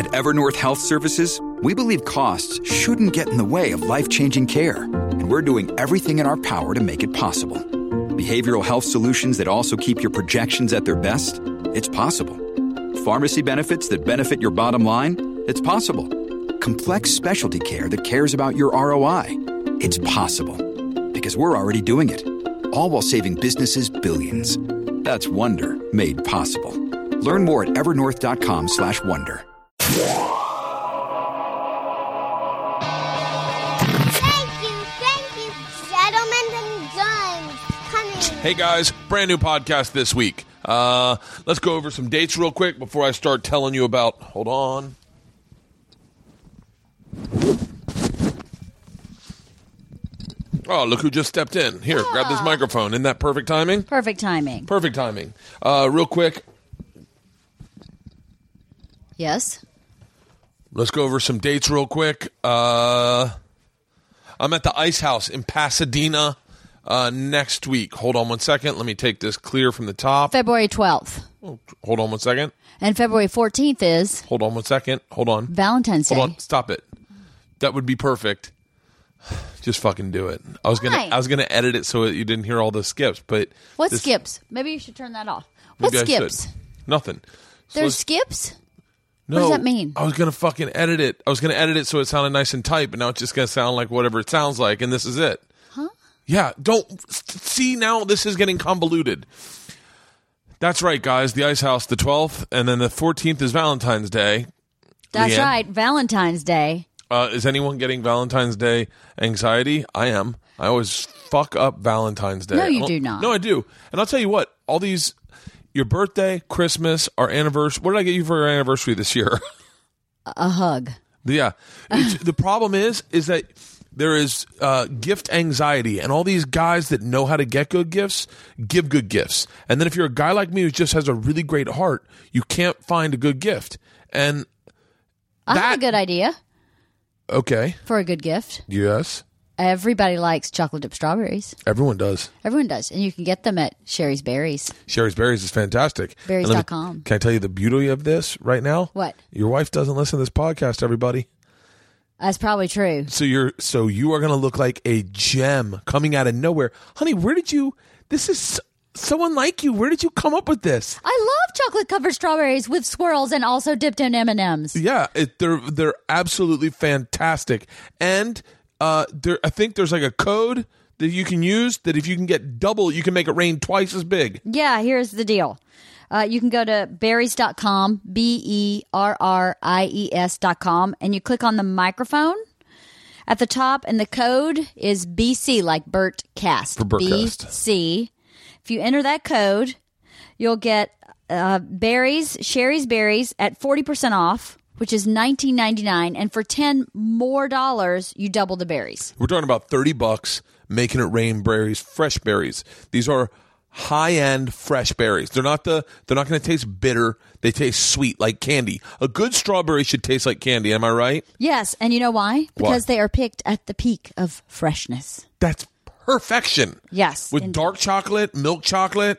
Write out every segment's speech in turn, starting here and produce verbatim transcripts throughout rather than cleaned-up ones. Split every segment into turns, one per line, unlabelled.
At Evernorth Health Services, we believe costs shouldn't get in the way of life-changing care, and we're doing everything in our power to make it possible. Behavioral health solutions that also keep your projections at their best? It's possible. Pharmacy benefits that benefit your bottom line? It's possible. Complex specialty care that cares about your R O I? It's possible. Because we're already doing it. All while saving businesses billions. That's Wonder made possible. Learn more at evernorth.com slash wonder.
Thank you, thank you, gentlemen and guns. Coming.
Hey guys, brand new podcast this week. Uh, let's go over some dates real quick before I start telling you about. Hold on. Oh, look who just stepped in. Here,
Yeah.
grab this microphone. Isn't that perfect timing?
Perfect timing.
Perfect timing. Uh, real quick,
Yes.
let's go over some dates real quick. Uh, I'm at the Ice House in Pasadena uh, next week. Hold on one second. Let me take this clear from the top.
February twelfth.
Oh, hold on one second.
And February fourteenth is
Hold on one second. Hold on.
Valentine's Day.
Hold on. Stop it. That would be perfect. Just fucking do it. I was gonna.
Why?
I was gonna edit it so you didn't hear all the skips. But
What
this-
skips? Maybe you should turn that off. What
maybe I should.
skips?
Nothing. So
There's
let's-
skips?
no,
what does that mean?
I was gonna fucking edit it. I was gonna edit it so it sounded nice and tight, but now it's just gonna sound like whatever it sounds like, and this is it.
Huh?
Yeah. Don't see now. This is getting convoluted. That's right, guys. The Ice House, the twelfth, and then the fourteenth is Valentine's Day.
That's
Leanne?
right. Valentine's Day.
Uh, is anyone getting Valentine's Day anxiety? I am. I always fuck up Valentine's Day.
No, you
Oh,
do not.
No, I do. And I'll tell you what, all these, your birthday, Christmas, our anniversary, what did I get you for your anniversary this year?
A hug.
Yeah. It's, the problem is, is that there is uh, gift anxiety, and all these guys that know how to get good gifts give good gifts. And then if you're a guy like me who just has a really great heart, you can't find a good gift. And
I
that,
have a good idea
okay.
for a good gift.
Yes.
Everybody likes chocolate dip strawberries.
Everyone does.
Everyone does. And you can get them at Sherry's Berries.
Sherry's Berries is fantastic.
Berries
And let me-
dot com.
Can I tell you the beauty of this right now?
What?
Your wife doesn't listen to this podcast, everybody.
That's probably true.
So you're so you are going to look like a gem coming out of nowhere. Honey, where did you this is so, so unlike you. Where did you come up with this?
I love chocolate covered strawberries with swirls and also dipped in M and M's.
Yeah, it, they're they're absolutely fantastic. And uh there I think there's like a code that you can use that if you can get double, you can make it rain twice as big.
Yeah, here's the deal. Uh, you can go to berries dot com, B E R R I E S dot com, and you click on the microphone at the top, and the code is B C, like Bert Cast.
For Bertcast.
B C. If you enter that code, you'll get uh, berries, Sherry's Berries, at forty percent off, which is nineteen ninety-nine, and for ten more dollars, you double the berries.
We're talking about thirty bucks making it rain berries, fresh berries. These are high-end fresh berries. They're not the they're not going to taste bitter. They taste sweet like candy. A good strawberry should taste like candy, am I right?
Yes, and you know why? Because
Why?
they are picked at the peak of freshness.
That's perfection.
Yes.
With
indeed.
dark chocolate, milk chocolate,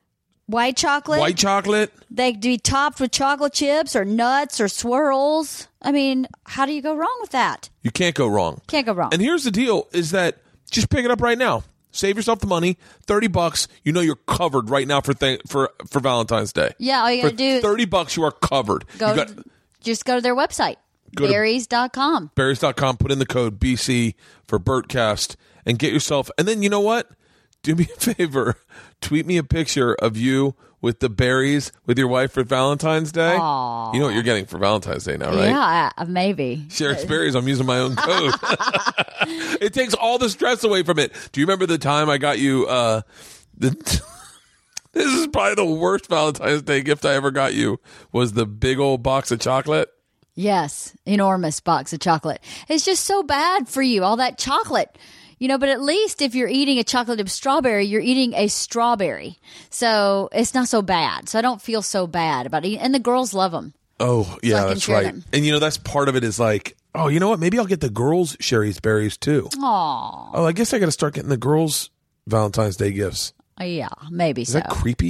White chocolate.
white chocolate.
They could be topped with chocolate chips or nuts or swirls. I mean, how do you go wrong with that?
You can't go wrong.
Can't go wrong.
And here's the deal is that just pick it up right now. Save yourself the money, thirty bucks. You know you're covered right now for th- for for Valentine's Day.
Yeah, all you
For
gotta do-
thirty bucks you are covered.
Go
You got
just go to their website,
Go to-
berries dot com.
berries dot com, put in the code B C for Bertcast and get yourself. And then you know what? Do me a favor. Tweet me a picture of you with the berries with your wife for Valentine's Day.
Aw.
You know what you're getting for Valentine's Day now, right?
Yeah, uh, maybe.
Sherry's Berries, I'm using my own code. It takes all the stress away from it. Do you remember the time I got you uh the this is probably the worst Valentine's Day gift I ever got you was the big old box of chocolate.
Yes, enormous box of chocolate. It's just so bad for you, all that chocolate. You know, but at least if you're eating a chocolate dip strawberry, you're eating a strawberry. So it's not so bad. So I don't feel so bad about it. And the girls love them.
Oh, yeah,
I can
that's
share
right.
them.
And you know, that's part of it is like, oh, you know what? Maybe I'll get the girls Sherry's Berries too.
Aw.
Oh, I guess I got to start getting the girls Valentine's Day gifts.
Yeah, maybe
Is
so.
that creepy?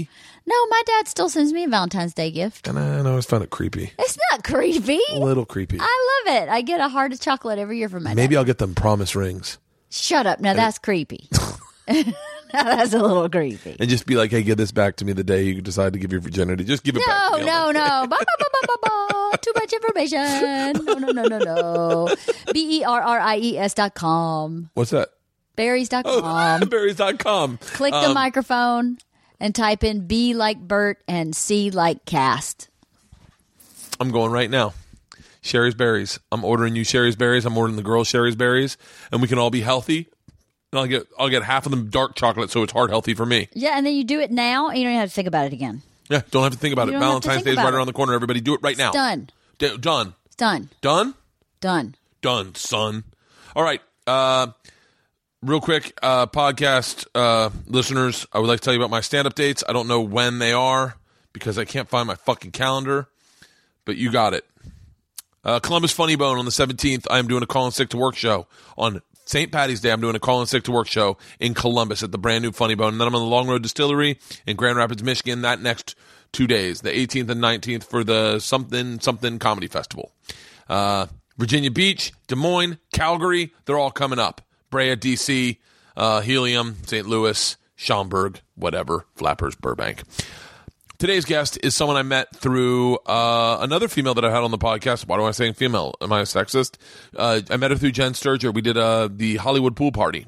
No, my dad still sends me a Valentine's Day gift.
And I, and I always found it creepy.
It's not creepy.
A little creepy.
I love it. I get a heart of chocolate every year from my
Maybe
dad.
I'll get them promise rings.
Shut up. Now that's creepy. Now that's a little creepy.
And just be like, hey, give this back to me the day you decide to give your virginity. Just give it back
No,
to me.
no, no. Ba, ba, ba, ba, ba, ba. Too much information. No, no, no, no, no. B E R R I E S dot com.
What's that?
Berries dot com.
Oh, berries dot com.
Click the
Um,
microphone and type in B like Bert and C like Cast.
I'm going right now. Sherry's Berries. I'm ordering you Sherry's Berries. I'm ordering the girls Sherry's Berries. And we can all be healthy. And I'll get I'll get half of them dark chocolate so it's heart healthy for me.
Yeah, and then you do it now and you don't have to think about it again.
Yeah, don't have to think about
You
it.
don't have to
Valentine's
think
Day is
about
right
it.
around the corner. Everybody do it right now.
It's done.
D- done.
It's done.
Done?
Done.
Done, son. All right. Uh, real quick, uh, podcast uh, listeners, I would like to tell you about my stand-up dates. I don't know when they are because I can't find my fucking calendar, but you got it. Uh, Columbus Funny Bone on the seventeenth. I am doing a Call and Sick to Work show. On Saint Patty's Day, I'm doing a Call and Sick to Work show in Columbus at the brand new Funny Bone. And then I'm on the Long Road Distillery in Grand Rapids, Michigan that next two days, the eighteenth and nineteenth for the Something Something Comedy Festival. Uh, Virginia Beach, Des Moines, Calgary, they're all coming up. Brea, D C, uh, Helium, Saint Louis, Schaumburg, whatever, Flappers, Burbank. Today's guest is someone I met through uh, another female that I had on the podcast. Why do I say female? Am I a sexist? Uh, I met her through Jen Sturger. We did uh, the Hollywood Pool Party.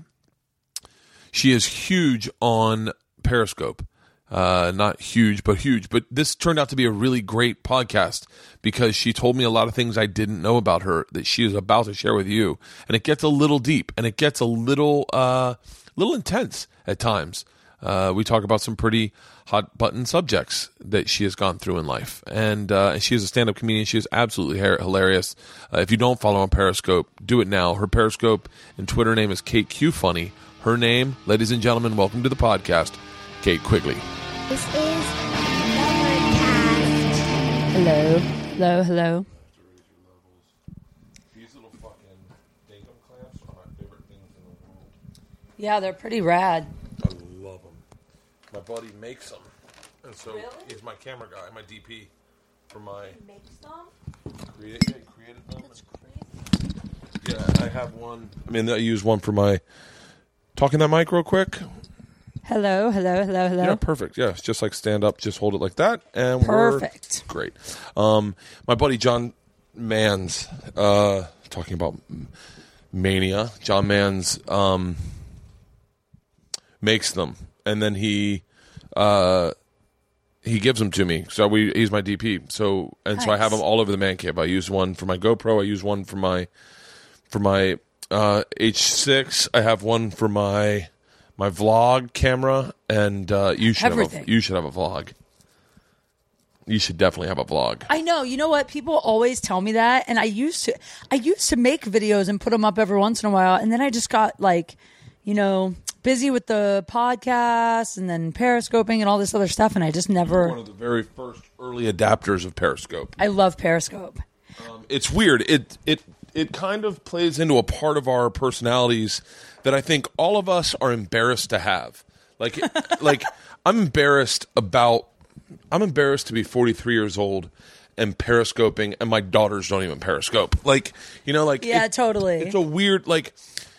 She is huge on Periscope. Uh, not huge, but huge. But this turned out to be a really great podcast because she told me a lot of things I didn't know about her that she is about to share with you. And it gets a little deep and it gets a little, uh, little intense at times. Uh, we talk about some pretty hot button subjects that she has gone through in life. And uh, she is a stand-up comedian. She is absolutely ha- hilarious. Uh, if you don't follow on Periscope, do it now. Her Periscope and Twitter name is Kate Q Funny. Her name, ladies and gentlemen, welcome to the podcast, Kate Quigley.
This is Overcast.
Hello. Hello, hello.
These little fucking dinkum clamps are my favorite things in the world.
Yeah, they're pretty rad.
I love them. My buddy makes them. And so
Really?
he's my camera guy, my D P for my
Makes them?
create, yeah, created them. Yeah, I have one. I mean, I use one for my talking that mic real quick.
Hello, hello, hello, hello.
Yeah, perfect. Yeah, it's just like stand up, just hold it like that, and
Perfect.
we're great. Um, my buddy John Mans, uh, talking about mania. John Mans um, makes them, and then he uh, he gives them to me. So we he's my D P. So and so I have
Nice.
them all over the man cave. I use one for my GoPro. I use one for my for my uh, H six. I have one for my my vlog camera, and uh, you should have
Everything.
a, you should have a vlog. You should definitely have a vlog.
I know. You know what? People always tell me that, and I used to. I used to make videos and put them up every once in a while, and then I just got like, you know, busy with the podcast and then Periscoping and all this other stuff, and I just
One
never.
of the very first early adapters of Periscope.
I love Periscope.
Um, it's weird. It it it kind of plays into a part of our personalities that I think all of us are embarrassed to have. Like like I'm embarrassed about. I'm embarrassed to be forty-three years old and periscoping, and my daughters don't even periscope. Like, you know, like
Yeah,
it-
totally.
It's a weird, like,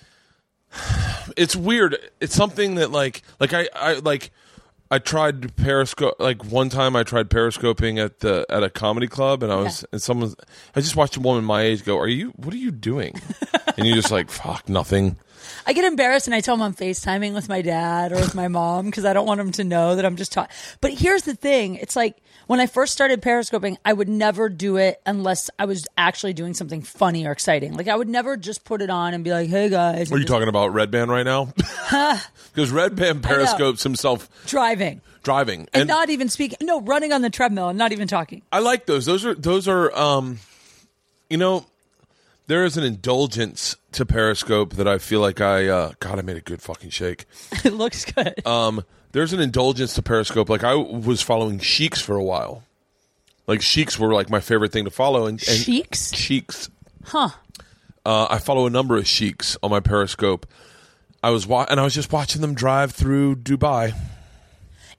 it's weird. It's something that, like, like I, I like. I tried periscope like one time. I tried periscoping at the at a comedy club, and I was and someone. I just watched a woman my age go, "Are you? What are you doing?" And you're just like, "Fuck, nothing."
I get embarrassed and I tell them I'm FaceTiming with my dad or with my mom because I don't want them to know that I'm just talking. But here's the thing. It's like when I first started Periscoping, I would never do it unless I was actually doing something funny or exciting. Like I would never just put it on and be like, hey guys.
Are you
and
talking about Red Band right now? Because Red Band periscopes himself
just driving
driving,
and, not even speaking. No, running on the treadmill and not even talking.
I like those. Those are those are um, you know, there is an indulgence to Periscope that I feel like I uh, God, I made a good fucking shake.
It looks good.
Um, there's an indulgence to Periscope. Like I was following Sheiks for a while. Like Sheiks were like my favorite thing to follow. And, and
Sheiks?
Sheiks.
Huh.
Uh, I follow a number of Sheiks on my Periscope. I was wa- and I was just watching them drive through Dubai.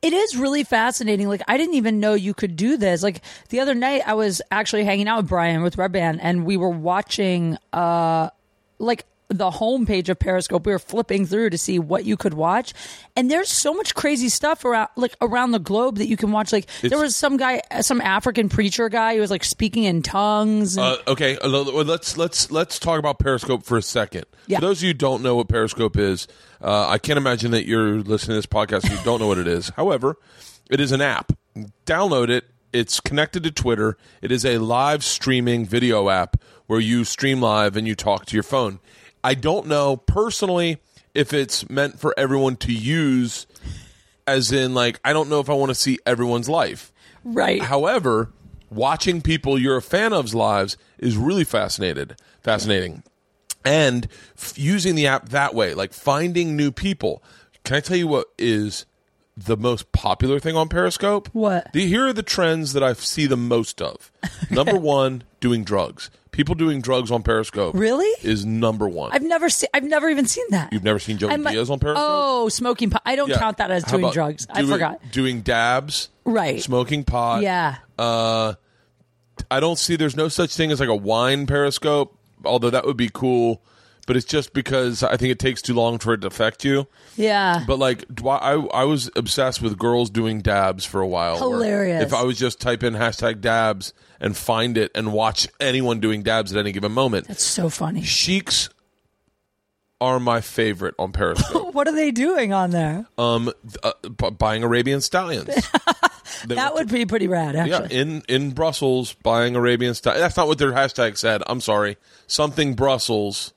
It is really fascinating. Like, I didn't even know you could do this. Like, the other night, I was actually hanging out with Brian with Red Band, and we were watching, uh, like, the homepage of Periscope. We were flipping through to see what you could watch, and there's so much crazy stuff around, like around the globe that you can watch. Like
It's-
there was some guy, some African preacher guy who was like speaking in tongues. And,
Uh, okay, uh, let's let's let's talk about Periscope for a second.
Yeah.
For those of you who don't know what Periscope is, uh, I can't imagine that you're listening to this podcast and you don't know what it is. However, it is an app. Download it. It's connected to Twitter. It is a live streaming video app where you stream live and you talk to your phone. I don't know personally if it's meant for everyone to use, as in, like, I don't know if I want to see everyone's life.
right.
However, watching people you're a fan of's lives is really fascinated, fascinating. And f- using the app that way, like finding new people. Can I tell you what is the most popular thing on Periscope?
What?
The, here are the trends that I see the most of. Number one, doing drugs. People doing drugs on Periscope.
Really?
Is number one.
I've never seen. I've never even seen that.
You've never seen Joey
I'm like,
Diaz on Periscope?
Oh, smoking pot. I don't
Yeah.
count that as
How
doing
about
drugs. I
doing-
forgot.
Doing dabs.
Right.
Smoking pot.
Yeah.
Uh, I don't see. There's no such thing as like a wine Periscope, although that would be cool. But it's just because I think it takes too long for it to affect you.
Yeah.
But like, do I, I, I was obsessed with girls doing dabs for a while. where
Hilarious.
If I was just type in hashtag dabs and find it and watch anyone doing dabs at any given moment.
That's so funny.
Sheiks are my favorite on Periscope.
What are they doing on there?
um, uh, b- buying Arabian stallions. They
That
went
would be pretty rad,
Yeah,
actually.
in, in Brussels, buying Arabian style. That's not what their hashtag said. I'm sorry. Something Brussels.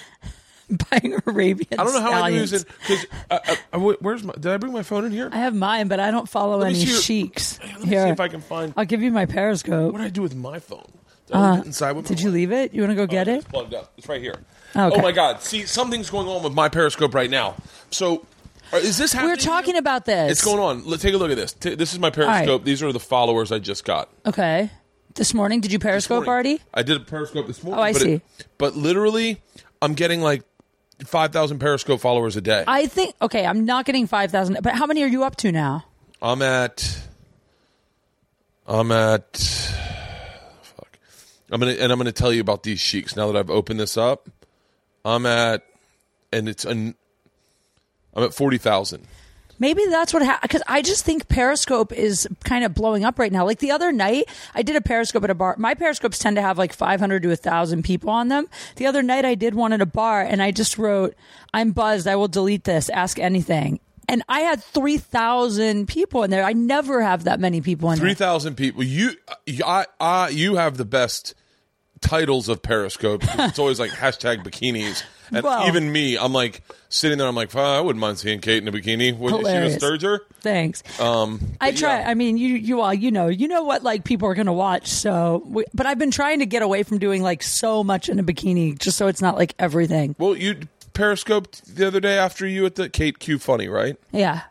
Buying Arabian
I don't know how I'm
stallions.
using because uh, uh, where's my? Did I bring my phone in here?
I have mine, but I don't follow
Let me
any
see your-
sheiks.
Let me
Here,
see if I can find.
I'll give you my Periscope.
What did I do with my phone? Did I leave it inside with
Did
my
you
wife?
leave it? You want to go get
Oh,
it?
It's plugged up. It's right here.
Okay.
Oh my God! See, something's going on with my Periscope right now. So, uh, is this happening?
We're talking about this.
It's going on. Let's take a look at this. T- this is my Periscope.
right.
These are the followers I just got.
Okay. This morning, did you
This
Periscope
morning.
already?
I did a Periscope this morning.
Oh, I
but
see.
It, but literally, I'm getting like five thousand Periscope followers a day.
I think, okay, I'm not getting five thousand, but how many are you up to now?
I'm at. I'm at. Fuck. I'm gonna and I'm gonna tell you about these sheiks now that I've opened this up. I'm at, and it's an. I'm at forty thousand.
Maybe that's what happened, because I just think Periscope is kind of blowing up right now. Like the other night, I did a Periscope at a bar. My Periscopes tend to have like five hundred to one thousand people on them. The other night, I did one at a bar, and I just wrote, "I'm buzzed. I will delete this. Ask anything." And I had three thousand people in there. I never have that many people in
Three
there.
thousand people. You, I, I, you have the best titles of Periscope. It's always like hashtag bikinis. And
Well-
even me, I'm like sitting there. I'm like, "Fuck, I wouldn't mind seeing Kate in a bikini. What, is she a
Hilarious.
sturger?
Thanks.
Um,
I
but
try.
yeah.
I mean, you you all you know you know what like people are gonna watch. So, we, but I've been trying to get away from doing like so much in a bikini, just so it's not like everything.
Well, you Periscoped the other day after you at the Kate Q Funny, right?
Yeah.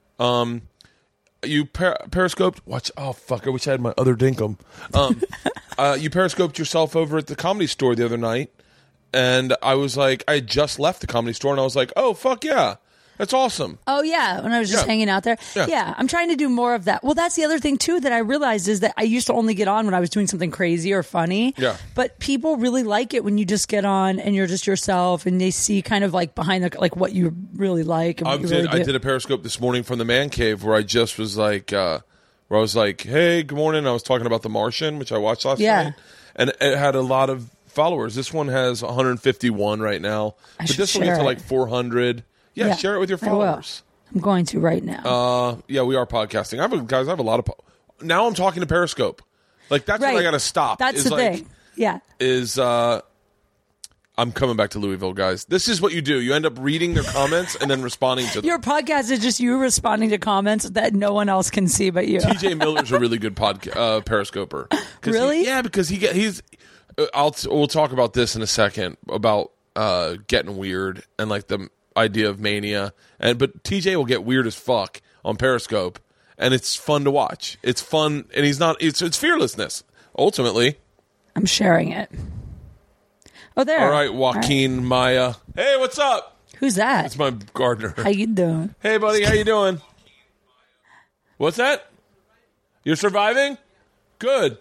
You per- periscoped. Watch. Oh fuck! I wish I had my other dinkum. Um, uh, you periscoped yourself over at the Comedy Store the other night, and I was like, I had just left the Comedy Store, and I was like, oh fuck yeah, that's awesome.
Oh yeah, when I was just
Yeah.
hanging out there.
Yeah.
Yeah. I'm trying to do more of that. Well, that's the other thing too that I realized is that I used to only get on when I was doing something crazy or funny.
Yeah.
But people really like it when you just get on and you're just yourself and they see kind of like behind the like what you really like and
I
what you
did.
really
I
do.
did a Periscope this morning from the man cave where I just was like, uh, where I was like, hey, good morning. I was talking about The Martian, which I watched last
Yeah.
night, and it had a lot of followers. This one has one hundred fifty-one right now,
I
but
should
this one
share
gets to
it.
like four hundred. Yeah, share it with your
I will.
followers.
I'm going to right now.
Uh, yeah, we are podcasting. I have a, guys. I have a lot of. Po- now I'm talking to Periscope. Like that's
right.
what I got to stop.
That's
is
the
like,
thing. Yeah.
Is uh, I'm coming back to Louisville, guys. This is what you do. You end up reading their comments and then responding to them.
Your podcast is just you responding to comments that no one else can see but you.
T J Miller's a really good podca- uh, Periscoper. 'Cause he-
Really?
yeah, because he get he's. Uh, I'll t- we'll talk about this in a second about uh, getting weird and like the idea of mania. And but T J will get weird as fuck on Periscope, and it's fun to watch. It's fun, and he's not. It's it's fearlessness ultimately.
I'm sharing it. Oh, there.
All right, Joaquin
All right.
Maya. Hey, what's up?
Who's that?
It's my gardener.
How you doing?
Hey, buddy, how you doing? What's that? You're surviving? Good.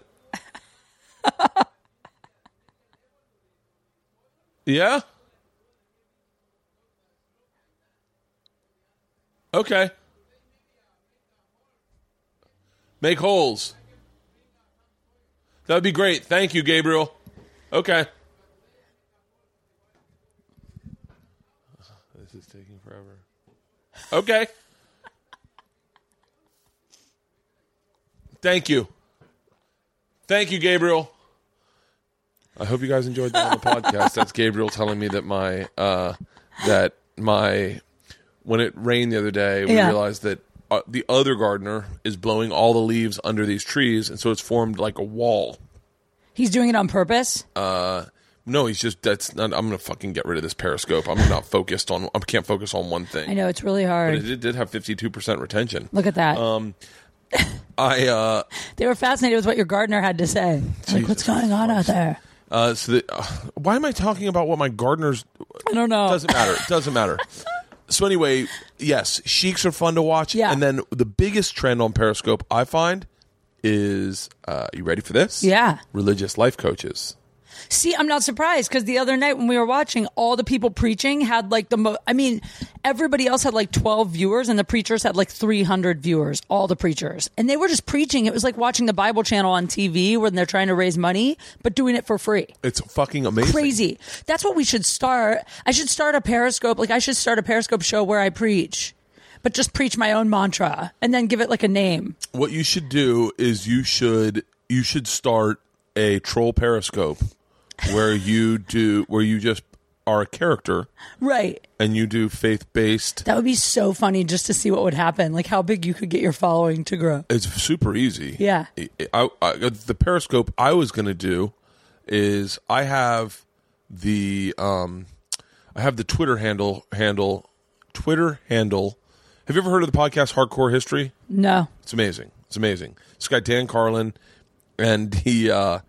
Yeah? Okay. Make holes. That would be great. Thank you, Gabriel. Okay. This is taking forever. Okay. Thank you. Thank you, Gabriel. I hope you guys enjoyed that on the podcast. That's Gabriel telling me that my uh, that my when it rained the other day, we
Yeah.
realized that uh, the other gardener is blowing all the leaves under these trees, and so it's formed like a wall.
He's doing it on purpose?
Uh, no, he's just that's. Not, I'm gonna fucking get rid of this Periscope. I'm not focused on. I can't focus on one thing.
I know, it's really
But
hard.
it did, did have fifty-two percent retention.
Look at that.
Um, I uh,
They were fascinated with what your gardener had to say. Like, what's going on out there?
uh, so the, uh, why am I talking about what my gardeners?
I don't know.
Doesn't matter. It doesn't matter. So anyway, yes, Sheiks are fun to watch.
Yeah.
And then the biggest trend on Periscope I find is, uh, you ready for this?
Yeah.
Religious life coaches.
See, I'm not surprised because the other night when we were watching, all the people preaching had like the mo- I mean, everybody else had like twelve viewers and the preachers had like three hundred viewers, all the preachers. And they were just preaching. It was like watching the Bible channel on T V when they're trying to raise money, but doing it for free.
It's fucking amazing.
Crazy. That's what we should start. I should start a Periscope. Like I should start a Periscope show where I preach, but just preach my own mantra and then give it like a name.
What you should do is you should you should start a troll Periscope where you do where you just are a character.
Right.
And you do faith-based.
That would be so funny just to see what would happen, like how big you could get your following to grow.
It's super easy.
Yeah.
I, I, the Periscope I was going to do is I have the um, I have the Twitter handle handle Twitter handle. Have you ever heard of the podcast Hardcore History?
No.
It's amazing. It's amazing. This guy Dan Carlin, and he uh,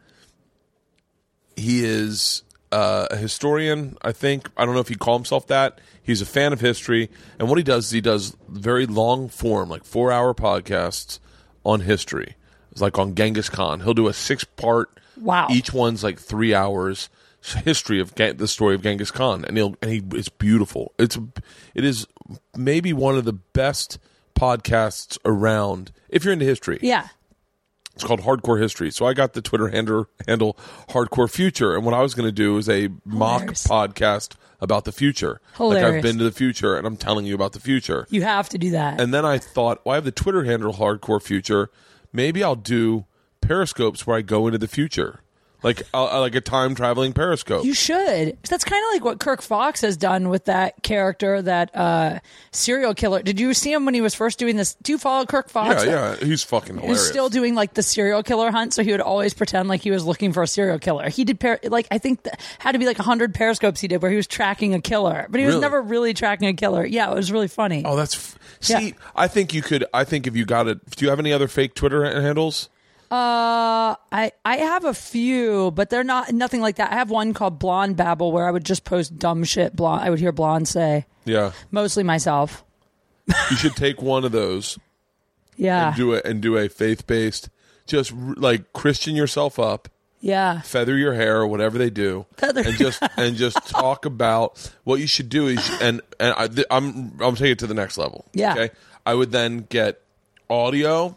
he is. Uh, a historian, I think. I don't know if he'd call himself that. He's a fan of history. And what he does is he does very long form, like four hour podcasts on history. It's like on Genghis Khan. He'll do a six part.
Wow.
Each one's like three hours. History of Gen- the story of Genghis Khan. And he'll, and he, it's beautiful. It's, it is maybe one of the best podcasts around if you're into history.
Yeah.
It's called Hardcore History. So I got the Twitter handle, handle Hardcore Future. And what I was going to do is a mock
Hilarious.
podcast about the future.
Hilarious.
Like I've been to the future and I'm telling you about the future.
You have to do that.
And then I thought, well, I have the Twitter handle Hardcore Future. Maybe I'll do Periscopes where I go into the future. Like uh, like a time traveling Periscope.
You should. That's kind of like what Kirk Fox has done with that character, that uh, serial killer. Did you see him when he was first doing this? Do you follow Kirk Fox?
Yeah, yeah. He's fucking
He
hilarious.
was still doing like the serial killer hunt, so he would always pretend like he was looking for a serial killer. He did per- like I think that had to be like a hundred Periscopes he did where he was tracking a killer, but he was
Really?
never really tracking a killer. Yeah, it was really funny.
Oh, that's... F- See,
Yeah.
I think you could... I think if you got it... Do you have any other fake Twitter handles?
Uh, I I have a few, but they're not nothing like that. I have one called Blonde Babble where I would just post dumb shit. Blonde, I would hear Blonde say,
Yeah.
mostly myself.
You should take one of those
Yeah,
and do it and do a faith-based... Just r- like Christian yourself up,
yeah.
feather your hair or whatever they do,
Feather
and just and just talk about what you should do. Is and and I, th- I'm I'm taking it to the next level.
Yeah.
Okay. I would then get audio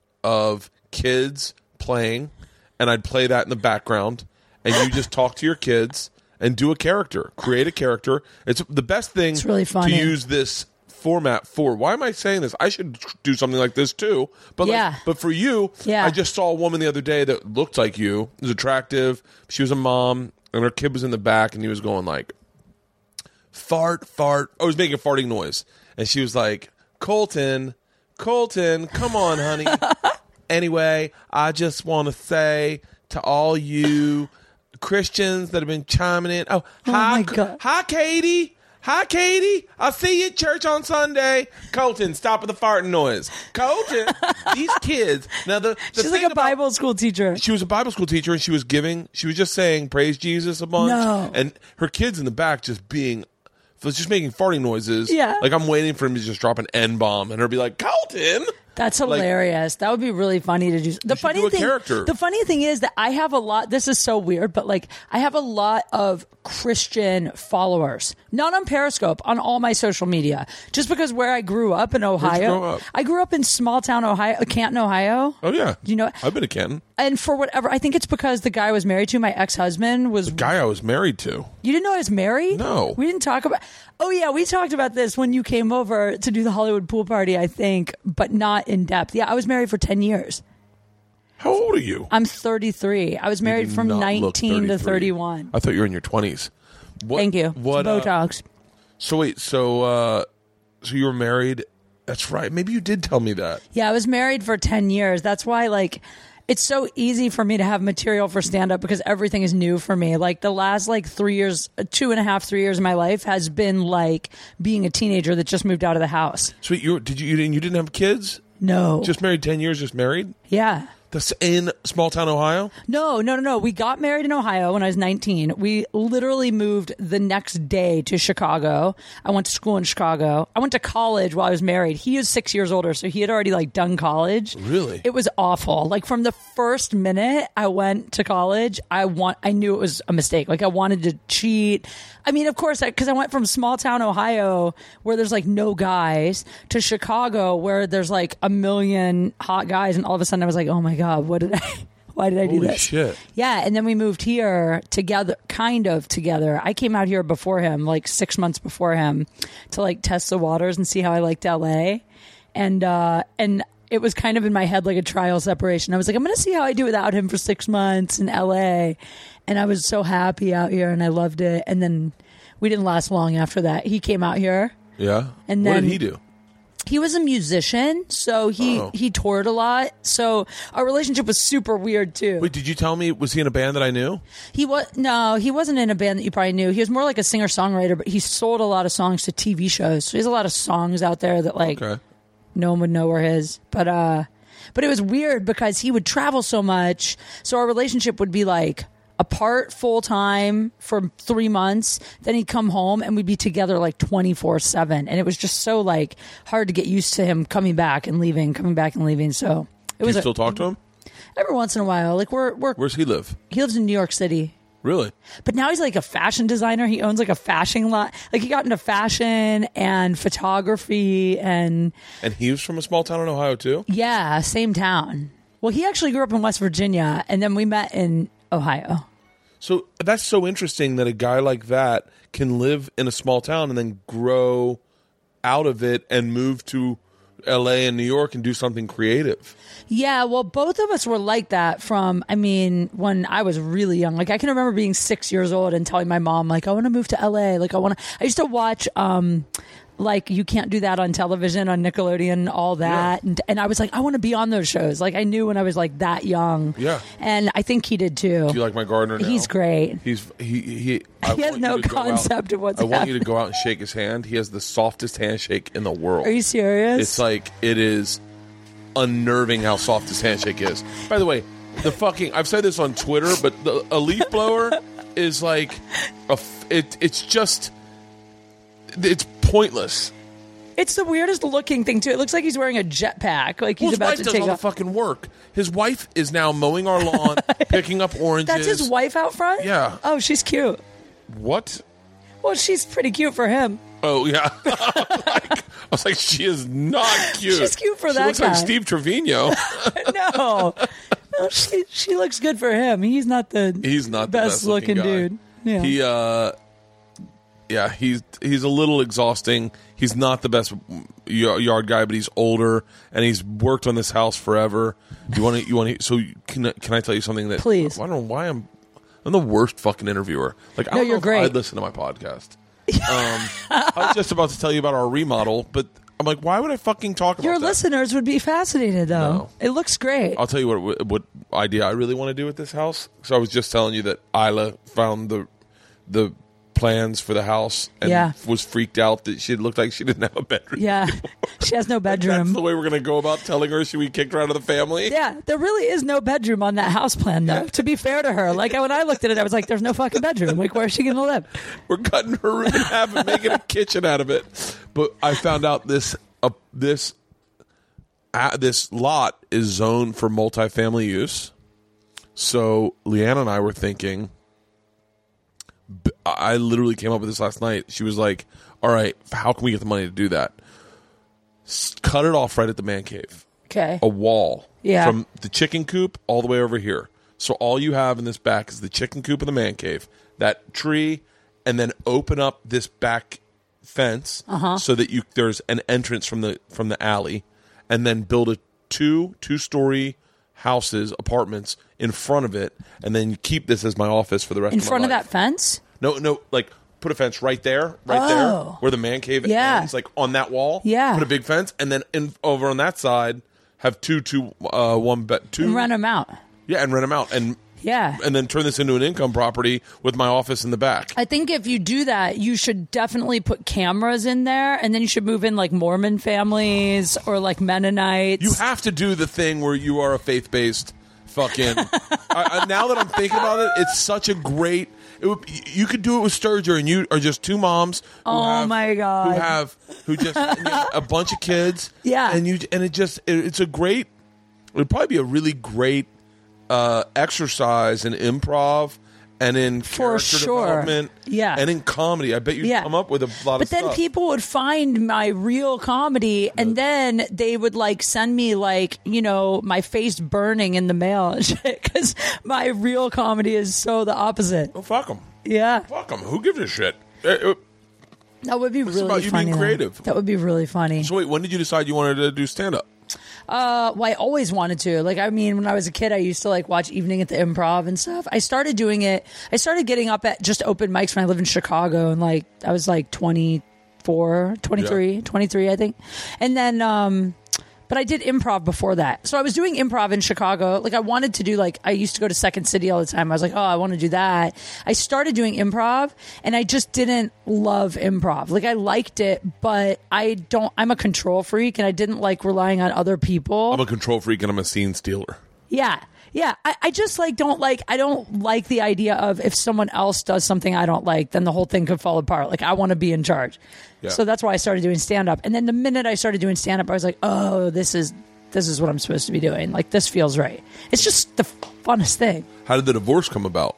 of kids playing, and I'd play that in the background, and you just talk to your kids and do a character, create a character. It's the best thing.
It's really funny.
to use this format for. Why am I saying this? I should do something like this too. But like-
Yeah.
but for you,
Yeah.
I just saw a woman the other day that looked like you. Was attractive. She was a mom, and her kid was in the back, and he was going like, fart, fart. Oh, he was making a farting noise, and she was like, Colton, Colton, come on, honey. Anyway, I just want to say to all you Christians that have been chiming in. Oh, hi,
my God.
hi, Katie. Hi, Katie. I'll see you at church on Sunday. Colton, stop with the farting noise. Colton, these kids. Now the, the
She's like
thing
a
about-
Bible school teacher.
She was a Bible school teacher, and she was giving. She was just saying "Praise Jesus" a bunch,
No.
and her kids in the back just being. Was just making farting noises.
Yeah.
Like I'm waiting for him to just drop an N bomb and her be like, Colton,
That's
Like,
hilarious. That would be really funny to do. The
should
funny
do a
thing,
character.
the funny thing is that I have a lot. This is so weird, but like I have a lot of Christian followers, not on Periscope, on all my social media, just because where I grew up in Ohio.
grow up?
I grew up in small town Ohio, Canton, Ohio.
Oh yeah,
You know,
I've been to Canton.
and for whatever, I think it's because the guy I was married to, my ex-husband, was.
Guy I was married to.
You didn't know I was married?
No.
We didn't talk about. Oh yeah, we talked about this when you came over to do the Hollywood pool party, I think, but not in depth. Yeah, I was married for ten years.
How old are you?
I'm thirty-three. I was married
You do
from
not look
nineteen to
thirty-three.
thirty-one.
I thought you were in your twenties. What,
Thank you.
What?
It's
uh,
Botox.
so wait, so uh, so you were married? That's right. Maybe you did tell me that.
Yeah, I was married for ten years. That's why, like, it's so easy for me to have material for stand-up because everything is new for me. Like, the last, like, three years, two and a half, three years of my life has been, like, being a teenager that just moved out of the house.
So you did you you didn't, you didn't have kids?
No.
Just married ten years. Just married.
Yeah.
That's in small town Ohio.
No, no, no, no. We got married in Ohio when I was nineteen. We literally moved the next day to Chicago. I went to school in Chicago. I went to college while I was married. He is six years older, so he had already like done college.
Really?
It was awful. Like from the first minute I went to college, I want. I knew it was a mistake. Like I wanted to cheat. I mean, of course, because I, I went from small town Ohio where there's like no guys to Chicago where there's like a million hot guys, and all of a sudden I was like, oh my God, what did I, why did I do
Holy
this?
shit.
Yeah. And then we moved here together, kind of together. I came out here before him, like six months before him to like test the waters and see how I liked L A. And, uh, and it was kind of in my head like a trial separation. I was like, I'm going to see how I do without him for six months in L A. And I was so happy out here and I loved it. And then we didn't last long after that. He came out here.
Yeah.
And
what
then-
did he do?
He was a musician, so he,
Oh.
he toured a lot. So our relationship was super weird too.
Wait, did you tell me, was he in a band that I knew?
He was no, he wasn't in a band that you probably knew. He was more like a singer songwriter, but he sold a lot of songs to T V shows. So he has a lot of songs out there that like
Okay.
no one would know were his. But uh, but it was weird because he would travel so much. So our relationship would be like apart full time for three months. Then he'd come home and we'd be together like twenty-four seven. And it was just so like hard to get used to him coming back and leaving, coming back and leaving. So it
Do
was
you
a-
still talk to him?
every once in a while. Like we're we're
Where's he live?
he lives in New York City.
Really?
But now he's like a fashion designer. He owns like a fashion lot. Like he got into fashion and photography and
And he was from a small town in Ohio too?
yeah, same town. Well, he actually grew up in West Virginia and then we met in Ohio.
So that's so interesting that a guy like that can live in a small town and then grow out of it and move to L A and New York and do something creative.
Yeah, well, both of us were like that from, I mean, when I was really young. Like, I can remember being six years old and telling my mom, like, I want to move to L A. Like, I want to, I used to watch, um, like, You Can't Do That on television, on Nickelodeon, all that. And, and I was like, I want to be on those shows. Like, I knew when I was, like, that young.
Yeah.
And I think he did, too.
Do you like my gardener now?
He's great.
He's he he. I
He has
want
no
you to go out-
concept of what's
I want you to
happening.
go out and shake his hand. He has the softest handshake in the world.
Are you serious?
It's like it is unnerving how soft his handshake is. By the way, the fucking I've said this on Twitter, but the, a leaf blower is like a f- it. It's just it's pointless.
It's the weirdest looking thing, too. It looks like he's wearing a jetpack. Like, he's
Well, his
about
wife
to
does
take
all the
off.
fucking work. His wife is now mowing our lawn, picking up oranges.
That's his wife out front?
Yeah.
Oh, she's cute.
What?
Well, she's pretty cute for him.
Oh yeah, I, was like, I was like, she is not cute.
She's cute for
she
that
looks
guy.
like Steve Trevino.
no, no, she she looks good for him. He's not the
He's not the
best,
best looking guy.
dude. Yeah,
He, uh, yeah, he's he's a little exhausting. He's not the best y- yard guy, but he's older and he's worked on this house forever. You want to? You want to? So can I- can I tell you something that?
Please.
I don't know why I'm. I'm the worst fucking interviewer. Like I
No,
don't know
you're
if
great.
I'd listen to my podcast. Um, I was just about to tell you about our remodel, but I'm like, why would I fucking talk about
your
that?
listeners would be fascinated though.
No.
It looks great.
I'll tell you what what idea I really want to do with this house. So I was just telling you that Isla found the the plans for the house and
Yeah.
was freaked out that she looked like she didn't have a bedroom.
Yeah, she has no
That's
bedroom.
the way we're going to go about telling her she we kicked her out of the family.
Yeah, there really is no bedroom on that house plan, though. To be fair to her, like when I looked at it, I was like, "There's no fucking bedroom. Like, where is she going to live?"
We're cutting her room in half and making a kitchen out of it. But I found out this uh, this uh, this lot is zoned for multifamily use. So Leanna and I were thinking, I literally came up with this last night. She was like, all right, how can we get the money to do that? S- cut it off right at the man cave.
Okay.
A wall.
Yeah.
From the chicken coop all the way over here. So all you have in this back is the chicken coop and the man cave, that tree, and then open up this back fence
uh-huh.
so that you there's an entrance from the from the alley, and then build a two two-story houses, apartments in front of it, and then keep this as my office for the rest
in
of my life.
front of that fence?
No, no, like put a fence right there, right
Oh.
there, where the man cave
Yeah.
ends, like on that wall.
Yeah.
Put a big fence, and then in, over on that side, have two, two, uh, one, bet two.
And rent them out.
Yeah, and rent them out, and
Yeah.
and then turn this into an income property with my office in the back.
I think if you do that, you should definitely put cameras in there, and then you should move in like Mormon families or like Mennonites.
You have to do the thing where you are a faith-based fucking. I, I, now that I'm thinking about it, it's such a great. It would, you could do it with Sturger, and you are just two moms. Who
Oh,
have,
my God.
Who have who just a bunch of kids.
Yeah.
and you and it just it, it's a great. It would probably be a really great uh, exercise in improv and in
For
character
sure.
development.
Yeah.
and in comedy. I bet you
Yeah.
come up with a lot
But
of
then
stuff.
people would find my real comedy, and then they would like send me like, you know, my face burning in the mail and shit, because my real comedy is so the opposite.
Oh, fuck them.
Yeah,
Fuck them. Who gives a shit? Uh, uh,
that would be really
about you
funny.
being
though.
creative?
That would be really funny.
So wait, when did you decide you wanted to do stand-up?
Uh, well, I always wanted to. Like, I mean, when I was a kid, I used to like watch Evening at the Improv and stuff. I started doing it. I started getting up at just open mics when I lived in Chicago, and like I was like twenty-four, twenty-three,
Yeah.
twenty-three, I think. And then, um, but I did improv before that. So I was doing improv in Chicago. Like I wanted to do like, I used to go to Second City all the time. I was like, oh, I want to do that. I started doing improv, and I just didn't love improv. Like I liked it, but I don't, I'm a control freak, and I didn't like relying on other people.
I'm a control freak and I'm a scene stealer.
Yeah. Yeah. I, I just like don't like I don't like the idea of if someone else does something I don't like, then the whole thing could fall apart. Like I want to be in charge.
Yeah.
So that's why I started doing stand up. And then the minute I started doing stand up, I was like, oh, this is this is what I'm supposed to be doing. Like this feels right. It's just the funnest thing.
How did the divorce come about?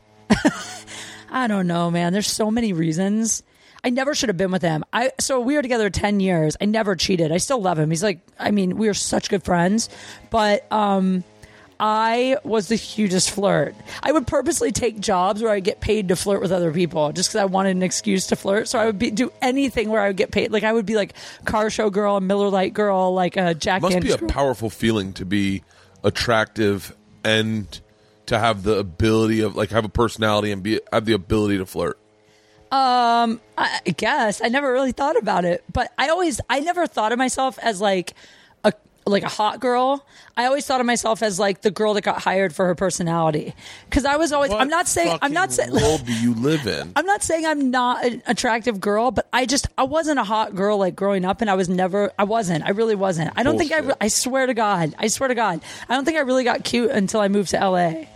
I don't know, man. There's so many reasons. I never should have been with him. I so we were together ten years. I never cheated. I still love him. He's like, I mean, we are such good friends. But um I was the hugest flirt. I would purposely take jobs where I get paid to flirt with other people just because I wanted an excuse to flirt. So I would be, do anything where I would get paid. Like I would be like car show girl, Miller Lite girl, like a Jack
Must
Daniels
be a
girl.
powerful feeling to be attractive and to have the ability of like have a personality and be have the ability to flirt.
I guess I never really thought about it, but I always I never thought of myself as like a like a hot girl. I always thought of myself as like the girl that got hired for her personality. Because I was always
What
I'm not saying I'm not saying
fucking world do you live in?
I'm not saying I'm not an attractive girl, but I just I wasn't a hot girl like growing up, and I was never I wasn't I really wasn't. I don't think I re-
Bullshit.
I swear to God I swear to God I don't think I really got cute until I moved to L A.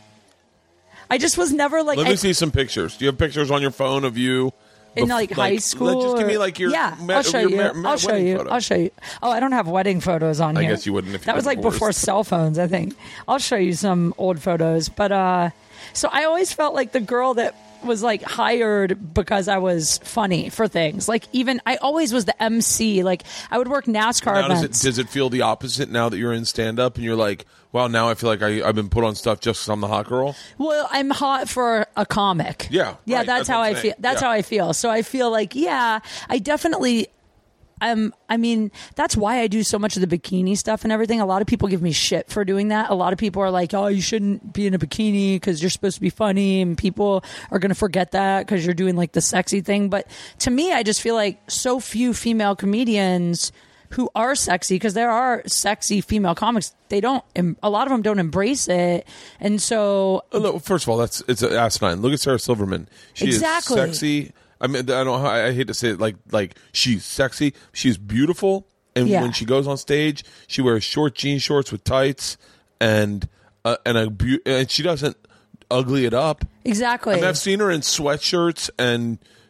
I just was never like
Let me
I-
see some pictures. Do you have pictures on your phone of you
in
bef-
like, high school.
let- Just give me
or-
like your
yeah.
ma-
I'll show
your
you.
ma- ma-
I'll show
wedding
you.
photo.
I'll show you. Oh, I don't have wedding photos on
I
here.
guess you wouldn't if you
that
got
was like
divorced.
before cell phones. I think I'll show you some old photos. But uh, so I always felt like the girl that was like hired because I was funny for things. Like even I always was the M C. Like I would work NASCAR
Now, does
events.
it, does it feel the opposite now that you're in stand up and you're like, wow, now I feel like I, I've been put on stuff just because I'm the hot girl?
Well, I'm hot for a comic.
Yeah,
yeah,
right,
that's,
that's
how
what
I
I'm
feel.
saying.
That's
Yeah.
how I feel. So I feel like, yeah, I definitely. Um, I mean, that's why I do so much of the bikini stuff and everything. A lot of people give me shit for doing that. A lot of people are like, "Oh, you shouldn't be in a bikini because you're supposed to be funny," and people are going to forget that because you're doing like the sexy thing. But to me, I just feel like so few female comedians who are sexy, because there are sexy female comics, they don't. A lot of them don't embrace it, and so
Oh, look, first of all, that's it's asinine. Look at Sarah Silverman. She
Exactly.
is sexy. I mean, I don't. I hate to say it, like like she's sexy. She's beautiful, and
Yeah.
when she goes on stage, she wears short jean shorts with tights, and uh, and a bu- and she doesn't ugly it up.
exactly.
I mean, I've seen her in sweatshirts and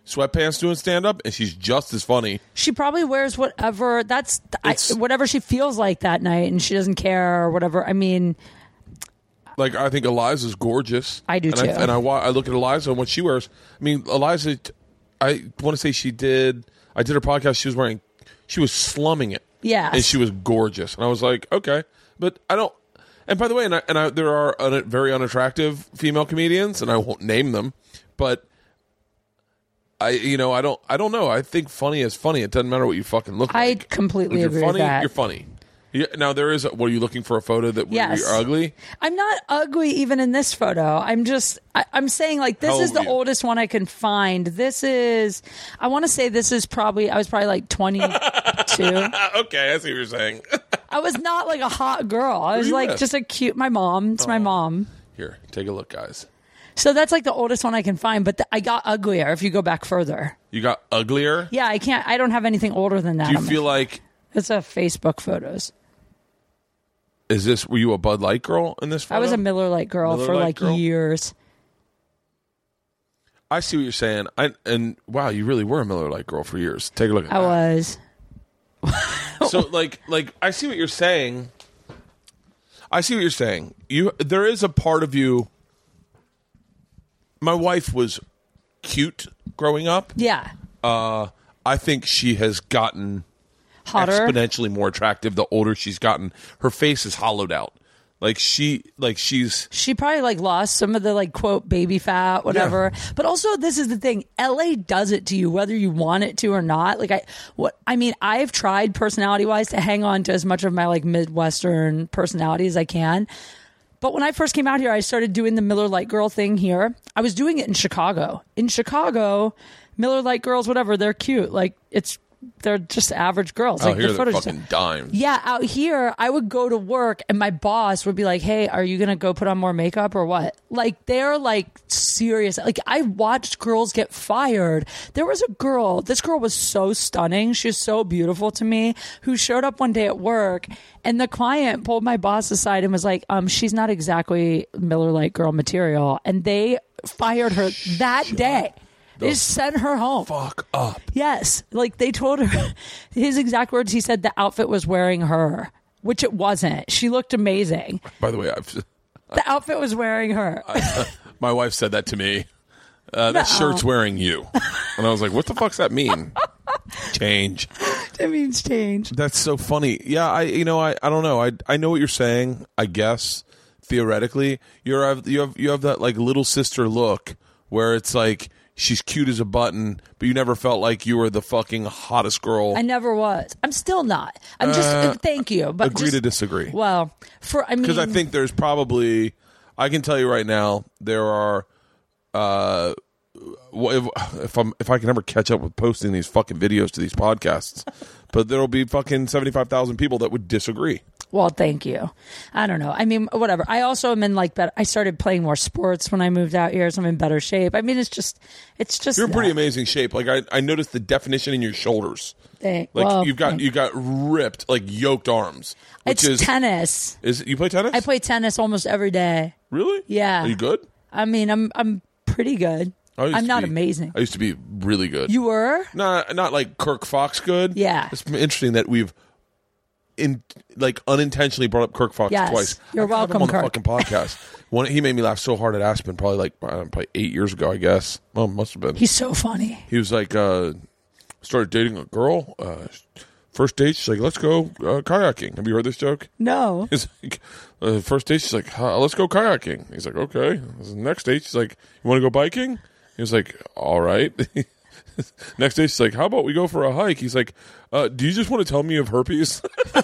sweatpants doing stand up, and she's just as funny.
She probably wears whatever that's I, whatever she feels like that night, and she doesn't care or whatever. I mean,
like I think Eliza's gorgeous.
I do
and
too.
I, and I, wa- I look at Eliza and what she wears. I mean, Eliza. I want to say she did. I did her podcast. She was wearing. She was slumming it.
Yes.
And she was gorgeous, and I was like, okay, but I don't. And by the way, and, I, and I, there are un, very unattractive female comedians, and I won't name them, but I, you know, I don't, I don't know. I think funny is funny. It doesn't matter what you fucking look
I
like.
completely
if you're
agree
funny,
with that.
You're funny. Yeah, now there is. A, what are you looking for? A photo that
Yes.
you're ugly?
I'm not ugly even in this photo. I'm just, I, I'm saying like this
How
is
old
the
are you?
oldest one I can find. This is, I want to say this is probably, I was probably like twenty-two.
Okay, I see what you're saying.
I was not like a hot girl. I was
you
like
with?
just a cute, my mom. It's my mom.
Here, take a look, guys.
So that's like the oldest one I can find, but the, I got uglier if you go back further.
You got uglier.
Yeah, I can't, I don't have anything older than that.
Do you
on my
feel
phone.
like?
It's a Facebook photos.
Is this? Were you a Bud Light girl in this photo?
I was a Miller Lite girl
Miller
for
Lite
like
girl?
years.
I see what you're saying. I and wow, you really were a Miller Lite girl for years. Take a look at
I
that.
was.
So like like I see what you're saying. I see what you're saying. You there is a part of you. My wife was cute growing up.
Yeah.
Uh, I think she has gotten
Hotter.
exponentially more attractive the older she's gotten. Her face is hollowed out. Like she like she's
She probably like lost some of the like quote baby fat, whatever. But also this is the thing. L A does it to you whether you want it to or not. Like I what I mean, I've tried personality wise to hang on to as much of my like Midwestern personality as I can. But when I first came out here, I started doing the Miller Lite girl thing here. I was doing it in Chicago. In Chicago, Miller Lite girls, whatever, they're cute. Like it's they're just average girls.
out
Like
here
the
they're
photos.
fucking dimes.
Yeah, out here, I would go to work and my boss would be like, hey, are you going to go put on more makeup or what? Like, they're like serious. Like, I watched girls get fired. There was a girl, this girl was so stunning. She was so beautiful to me, who showed up one day at work and the client pulled my boss aside and was like, um, she's not exactly Miller Lite girl material. And they fired her that day. They just sent her home.
Fuck up.
Yes. Like they told her, his exact words, he said the outfit was wearing her, which it wasn't. She looked amazing.
By the way, I've
The outfit was wearing her.
my wife said that to me. Uh, that
No.
shirt's wearing you. And I was like, what the fuck's that mean? Change.
It means change.
That's so funny. Yeah, I you know, I, I don't know. I I know what you're saying, I guess, theoretically. You're you have you have that like little sister look where it's like she's cute as a button, but you never felt like you were the fucking hottest girl.
I never was. I'm still not. I'm just,
Uh,
thank you. But
Agree
just,
to disagree.
Well, for, I mean.
Because I think there's probably, I can tell you right now, there are, uh, if, if I'm if I can ever catch up with posting these fucking videos to these podcasts, but there'll be fucking seventy-five thousand people that would disagree.
Well, thank you. I don't know. I mean, whatever. I also am in like better. I started playing more sports when I moved out here, so I'm in better shape. I mean, it's just, it's just.
You're in pretty
that.
amazing shape. Like I, I noticed the definition in your shoulders.
Thank-
Like
well,
you've got
thank-
you got ripped, like yoked arms. Which
It's
is
tennis.
is you play tennis?
I play tennis almost every day.
Really?
Yeah.
Are you good?
I mean, I'm I'm pretty good.
I used
I'm
to
not
be-
amazing.
I used to be really good.
You were?
Not not like Kirk Fox good.
Yeah.
It's interesting that we've in like unintentionally brought up Kirk Fox
Yes.
twice.
You're
I've had him
welcome,
on
Kirk.
the fucking podcast. One, he made me laugh so hard at Aspen, probably like I don't know, probably eight years ago, I guess. Well, must have been.
He's so funny.
He was like, uh, started dating a girl. Uh, first date, she's like, let's go uh, kayaking. Have you heard this joke?
No.
He's like, uh, first date, she's like, uh, let's go kayaking. He's like, okay. Next date, she's like, you want to go biking? He was like, all right. Next day, she's like, how about we go for a hike? He's like, uh, do you just want to tell me you have herpes?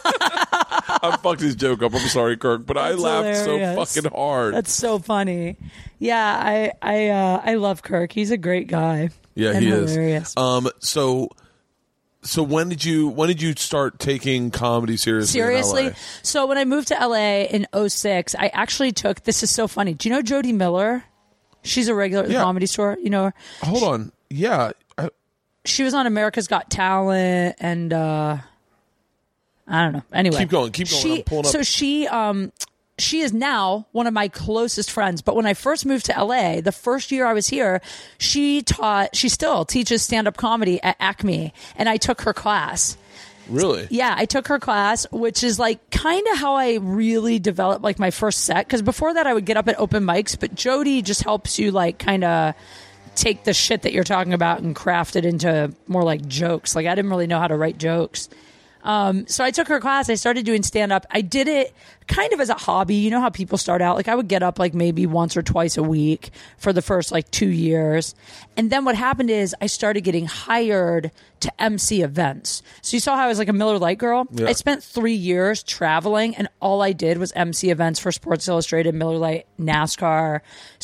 I fucked his joke up. I'm sorry, Kirk, but I
That's
laughed
hilarious.
so fucking hard.
That's so funny. Yeah, I I uh, I love Kirk. He's a great guy.
yeah,
and
he
hilarious.
is. Um, so, so when did you when did you start taking comedy seriously? in L A?
Seriously? So when I moved to L A in oh six, I actually took, this is so funny. Do you know Jody Miller? She's a regular at the
Yeah.
Comedy Store. You know her?
Hold on. Yeah. I,
She was on America's Got Talent and uh I don't know. Anyway.
Keep going, keep going.
She,
I'm pulling up-
So she um she is now one of my closest friends. But when I first moved to L A, the first year I was here, she taught, she still teaches stand-up comedy at Acme, and I took her class.
Really?
Yeah, I took her class, which is like kind of how I really developed like my first set. Because before that, I would get up at open mics, but Jody just helps you like kind of take the shit that you're talking about and craft it into more like jokes. Like I didn't really know how to write jokes. Um, so I took her class. I started doing stand up. I did it kind of as a hobby. You know how people start out? Like I would get up like maybe once or twice a week for the first like two years. And then what happened is I started getting hired to M C events. So you saw how I was like a Miller Lite girl?
Yeah.
I spent three years traveling and all I did was M C events for Sports Illustrated, Miller Lite, NASCAR.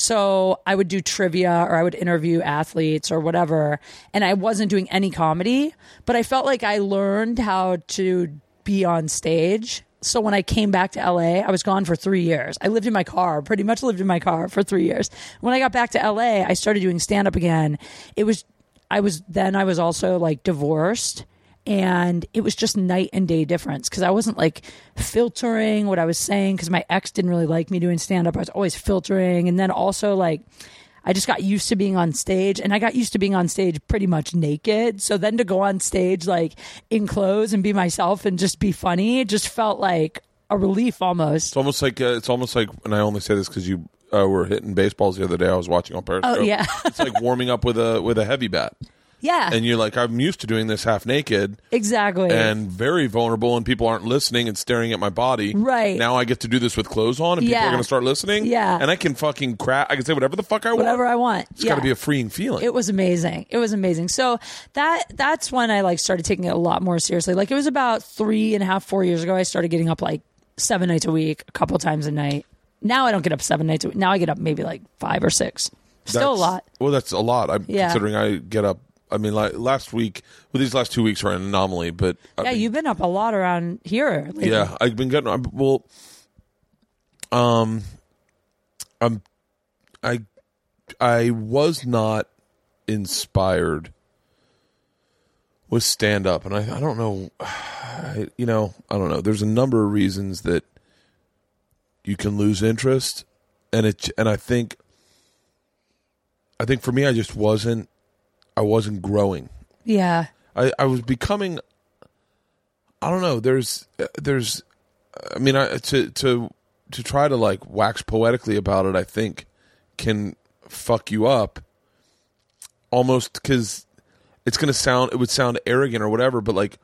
So I would do trivia or I would interview athletes or whatever. And I wasn't doing any comedy, but I felt like I learned how to be on stage. So when I came back to L A, I was gone for three years. I lived in my car, pretty much lived in my car for three years. When I got back to L A, I started doing stand-up again. It was, I was, then I was also like divorced, and it was just night and day difference because I wasn't like filtering what I was saying because my ex didn't really like me doing stand-up. I was always filtering. And then also like, I just got used to being on stage, and I got used to being on stage pretty much naked. So then to go on stage like in clothes and be myself and just be funny, it just felt like a relief almost.
It's almost like uh, it's almost like, and I only say this because you uh, were hitting baseballs the other day. I was watching on Periscope.
Oh yeah,
it's like warming up with a with a heavy bat.
Yeah.
And you're like, I'm used to doing this half naked.
Exactly.
And very vulnerable, and people aren't listening and staring at my body.
Right.
Now I get to do this with clothes on, and people
Yeah.
are going to start listening.
Yeah.
And I can fucking crap. I can say whatever the fuck I want.
Whatever I want.
It's
yeah.
got to be a freeing feeling.
It was amazing. It was amazing. So that that's when I like started taking it a lot more seriously. Like it was about three and a half, four years ago. I started getting up like seven nights a week, a couple times a night. Now I don't get up seven nights a week. Now I get up maybe like five or six. Still
That's-
a lot.
Well, that's a lot. I'm
Yeah.
considering I get up. I mean, like last week, well, these last two weeks are an anomaly, but I
Yeah,
mean,
you've been up a lot around here lately.
yeah, I've been getting. I'm, well, um, I'm, I, I was not inspired with stand up, and I, I don't know, I, you know, I don't know. There's a number of reasons that you can lose interest, and it, and I think, I think for me, I just wasn't. I wasn't growing.
Yeah.
I, I was becoming. I don't know. There's, there's. I mean, I, to to to try to like wax poetically about it, I think can fuck you up. Almost because it's gonna sound. It would sound arrogant or whatever, but like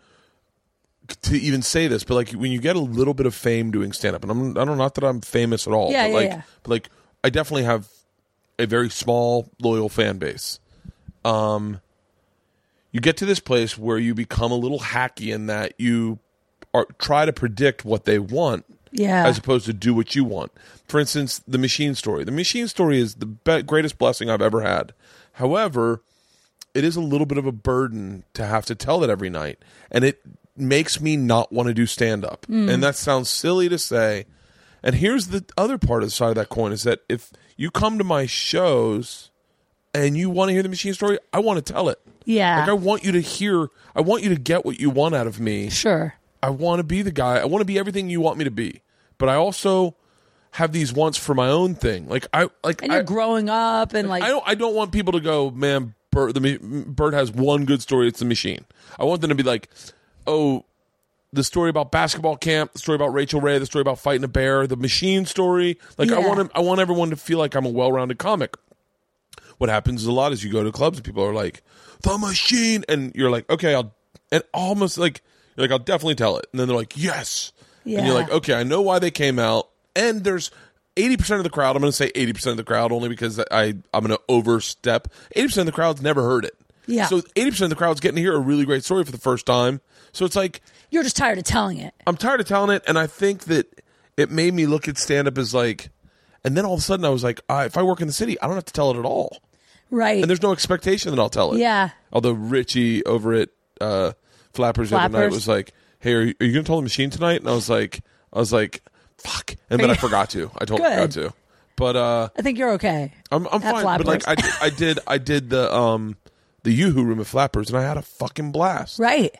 to even say this, but like when you get a little bit of fame doing stand up, and I'm I don't not that I'm famous at all.
Yeah,
but
yeah,
like,
yeah.
But like I definitely have a very small loyal fan base. Um, you get to this place where you become a little hacky in that you are, try to predict what they want,
Yeah.
as opposed to do what you want. For instance, the Machine story. The Machine story is the be- greatest blessing I've ever had. However, it is a little bit of a burden to have to tell that every night, and it makes me not want to do stand up.
Mm.
And that sounds silly to say. And here's the other part of the side of that coin: is that if you come to my shows and you want to hear the Machine story, I want to tell it.
Yeah.
Like I want you to hear, I want you to get what you want out of me.
Sure.
I want to be the guy. I want to be everything you want me to be. But I also have these wants for my own thing. Like I like
And you're
I,
growing up and like
I don't I don't want people to go, man, Bert, the Ma- Bert has one good story, it's the Machine. I want them to be like, "Oh, the story about basketball camp, the story about Rachel Ray, the story about fighting a bear, the Machine story." Like I
Yeah.
want to, I want everyone to feel like I'm a well-rounded comic. What happens a lot is you go to clubs and people are like, "The Machine," and you're like, "Okay, I'll," and almost like you're like, "I'll definitely tell it," and then they're like, "Yes,"
Yeah.
and you're like, "Okay, I know why they came out," and there's eighty percent of the crowd. I'm going to say eighty percent of the crowd only because I I'm going to overstep. eighty percent of the crowd's never heard it.
Yeah.
So eighty percent of the crowd's getting to hear a really great story for the first time. So it's like
you're just tired of telling it.
I'm tired of telling it, and I think that it made me look at stand up as like, and then all of a sudden I was like, uh, if I work in the city, I don't have to tell it at all.
Right.
And there's no expectation that I'll tell it.
Yeah.
Although Richie over at uh, Flappers the other night
Flappers.
was like, "Hey, are you, are you going to tell the Machine tonight?" And I was like, "I was like, fuck," and then I forgot to. I totally
Good.
forgot to. But uh,
I think you're okay.
I'm I'm
At
fine. But like I
Flappers.
did, I did I did the um the Yoo-Hoo room at Flappers, and I had a fucking blast.
Right.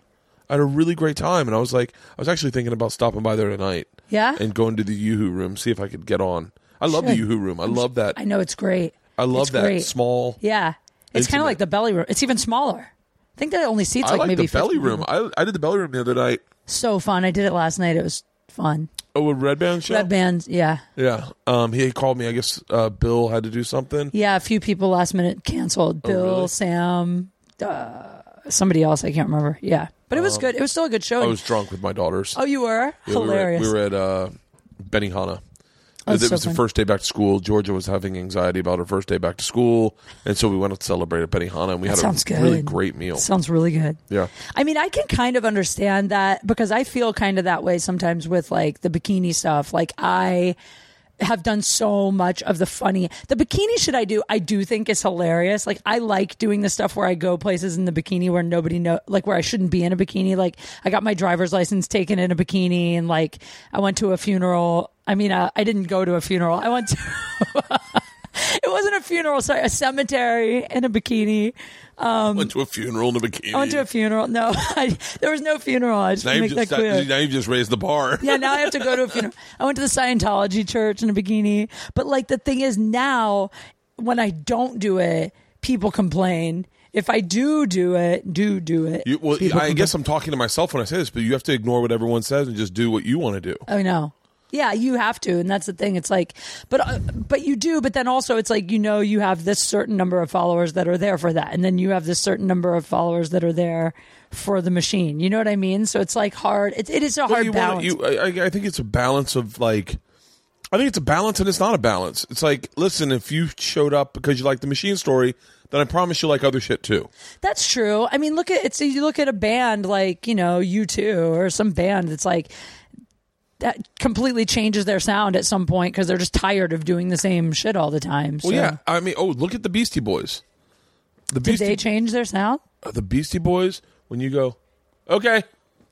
I had a really great time, and I was like, I was actually thinking about stopping by there tonight.
Yeah?
And going to the Yoo-Hoo room, see if I could get on. I love the Yoo-Hoo room. I love that.
I know, it's great.
I love
it's
that
great.
small.
Yeah. It's kind of like the belly room. It's even smaller. I think that only seats
I
like,
like
maybe
the belly
fifty
room.
people.
I, I did the belly room the other night.
So fun. I did it last night. It was fun.
Oh, a Red Band show?
Red Band, yeah.
Yeah. Um, he called me. I guess uh, Bill had to do something.
Yeah, a few people last minute canceled.
Oh,
Bill,
really?
Sam, uh, somebody else. I can't remember. Yeah. But it was good. It was still a good show.
I was drunk with my daughters.
Oh, you were?
Yeah,
Hilarious.
We were at, we were at uh, Benihana.
Oh,
it
so
was
fun.
the first day back to school. Georgia was having anxiety about her first day back to school, and so we went to celebrate at Benihana, and we
That
had
sounds
a
good.
really great meal.
Sounds really good.
Yeah.
I mean, I can kind of understand that because I feel kind of that way sometimes with like the bikini stuff. Like I have done so much of the funny, the bikini shit I do, I do think is hilarious. Like I like doing the stuff where I go places in the bikini where nobody know, like where I shouldn't be in a bikini. Like I got my driver's license taken in a bikini, and like I went to a funeral. I mean, uh, I didn't go to a funeral. I went to, it wasn't a funeral, sorry, a cemetery in a bikini. Um,
went to a funeral in a bikini.
I went to a funeral. No, I, there was no funeral. I just
now,
want to
you've
make
just,
that clear.
now you've just raised the bar.
Yeah, now I have to go to a funeral. I went to the Scientology church in a bikini. But like the thing is now, when I don't do it, people complain. If I do do it, do do it.
You, well,
people
I
complain.
guess I'm talking to myself when I say this, but you have to ignore what everyone says and just do what you want to do.
I know. Yeah, you have to, and that's the thing. It's like, but uh, but you do, but then also it's like, you know, you have this certain number of followers that are there for that, and then you have this certain number of followers that are there for the machine. You know what I mean? So it's like hard. It, it is a
Well,
hard
you
balance.
Wanna, you, I, I think it's a balance of like, I think it's a balance and it's not a balance. It's like, listen, if you showed up because you like the machine story, then I promise you like other shit too.
That's true. I mean, look at it's you look at a band like, you know, U two or some band that's like that completely changes their sound at some point because they're just tired of doing the same shit all the time. So.
Well, yeah. I mean, oh, look at the Beastie Boys. The
Did
Beastie,
they change their sound?
uh, the Beastie Boys, when you go, okay.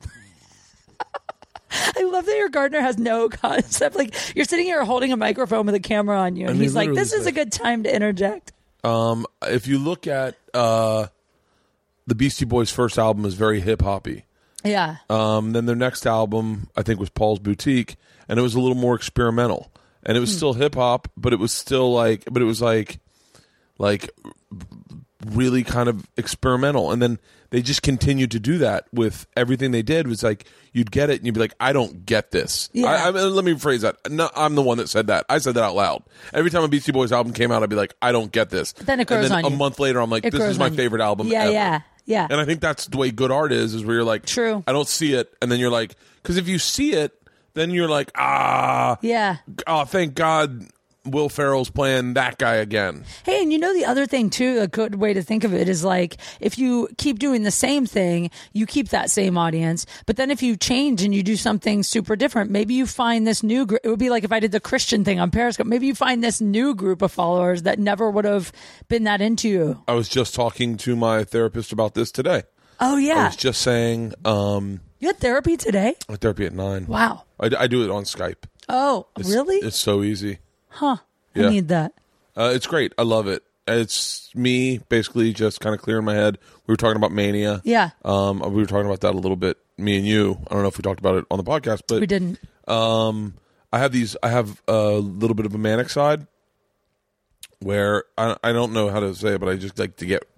I love that your gardener has no concept. Like you're sitting here holding a microphone with a camera on you, and
I mean,
he's like, "This
literally
is a good time to interject."
Um, if you look at uh, the Beastie Boys' first album is very hip hoppy.
Yeah,
Um, then their next album, I think, was Paul's Boutique, and it was a little more experimental. And it was still hip hop, but it was still like, but it was like, like really kind of experimental. And then they just continued to do that with everything they did. Was like you'd get it, and you'd be like, I don't get this.
Yeah.
I, I mean, let me rephrase that. No, I'm the one that said that. I said that out loud. Every time a Beastie Boys album came out, I'd be like, I don't get this.
Then it grows
and then
on
a
you.
month later, I'm like,
It
this
grows
is my
on you.
favorite album.
Yeah,
ever.
yeah, yeah.
And I think that's the way good art is, is where you're like,
True.
I don't see it. And then you're like, because if you see it, then you're like, ah,
Yeah.
oh, thank God Will Ferrell's playing that guy again.
Hey, and you know the other thing too, a good way to think of it is like if you keep doing the same thing, you keep that same audience. But then if you change and you do something super different, maybe you find this new group. It would be like if I did the Christian thing on Periscope. Maybe you find this new group of followers that never would have been that into you.
I was just talking to my therapist about this today.
Oh
I
yeah,
was just saying, um,
you had therapy today?
I have therapy at nine.
Wow.
I, I do it on Skype.
Oh,
It's,
really?
It's so easy.
Huh.
Yeah.
I need that.
Uh, it's great. I love it. It's me basically just kind of clearing my head. We were talking about mania.
Yeah.
Um, we were talking about that a little bit. Me and you. I don't know if we talked about it on the podcast, but
We didn't.
Um, I have these. I have a little bit of a manic side where I I don't know how to say it, but I just like to get.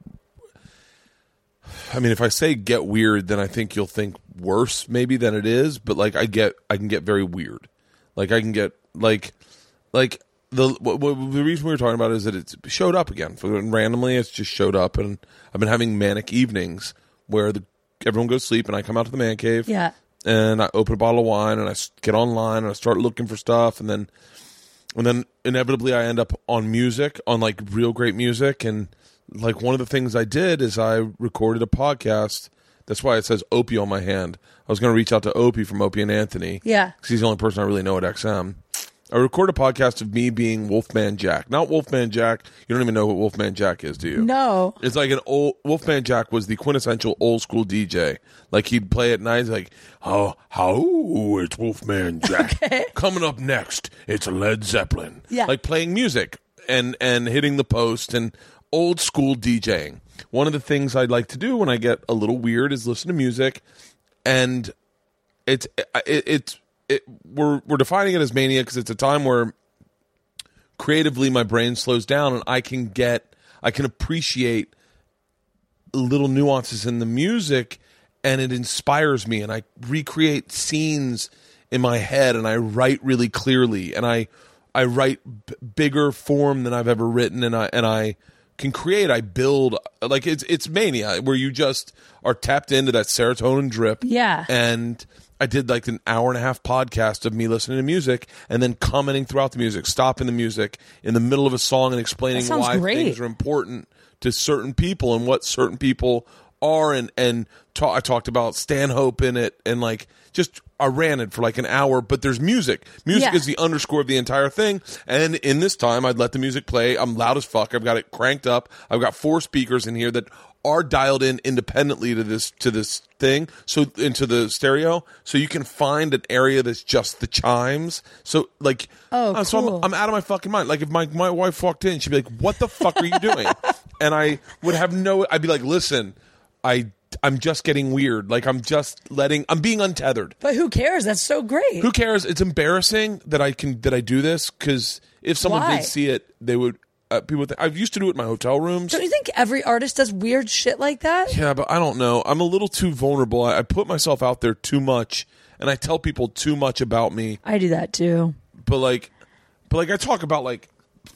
I mean, if I say get weird, then I think you'll think worse maybe than it is. But like, I get, I can get very weird. Like I can get like, like the w- w- the reason we were talking about it is that it's showed up again. For randomly, it's just showed up, and I've been having manic evenings where the everyone goes to sleep, and I come out to the man cave.
Yeah.
And I open a bottle of wine, and I s- get online, and I start looking for stuff, and then, and then inevitably I end up on music, on like real great music, and like one of the things I did is I recorded a podcast. That's why it says Opie on my hand. I was going to reach out to Opie from Opie and Anthony.
Yeah.
Because he's the only person I really know at X M. I recorded a podcast of me being Wolfman Jack. Not Wolfman Jack. You don't even know what Wolfman Jack is, do you?
No.
It's like an old Wolfman Jack was the quintessential old school D J. Like he'd play at night, like, oh, how it's Wolfman Jack.
Okay.
Coming up next, it's Led Zeppelin.
Yeah.
Like playing music and and hitting the post and old school DJing. One of the things I'd like to do when I get a little weird is listen to music and it's it, it's it, we're we're defining it as mania because it's a time where creatively my brain slows down and I can get I can appreciate little nuances in the music, and it inspires me, and I recreate scenes in my head, and I write really clearly, and I I write b- bigger form than I've ever written, and I and I can create. I build, like it's it's mania where you just are tapped into that serotonin drip.
Yeah.
And I did like an hour and a half podcast of me listening to music and then commenting throughout the music, stopping the music in the middle of a song and explaining why
great.
things are important to certain people and what certain people are. And and ta- I talked about Stanhope in it, and like just I ran it for like an hour. But there's music. Music
Yeah.
is the underscore of the entire thing. And in this time, I'd let the music play. I'm loud as fuck. I've got it cranked up. I've got four speakers in here that are dialed in independently to this to this thing, so into the stereo, so you can find an area that's just the chimes. So like,
Oh,
uh, so
cool.
I'm, I'm out of my fucking mind. Like if my my wife walked in, she'd be like, "What the fuck are you doing?" And I would have no. I'd be like, "Listen, I I'm just getting weird. Like I'm just letting. I'm being untethered.
But who cares? That's so great.
Who cares? It's embarrassing that I can that I do this, because if someone
Why?
did see it, they would. Uh, people would think, I've used to do it in my hotel rooms.
Don't you think every artist does weird shit like that?
Yeah, but I don't know. I'm a little too vulnerable. I, I put myself out there too much, and I tell people too much about me.
I do that too.
But like, but like, I talk about like.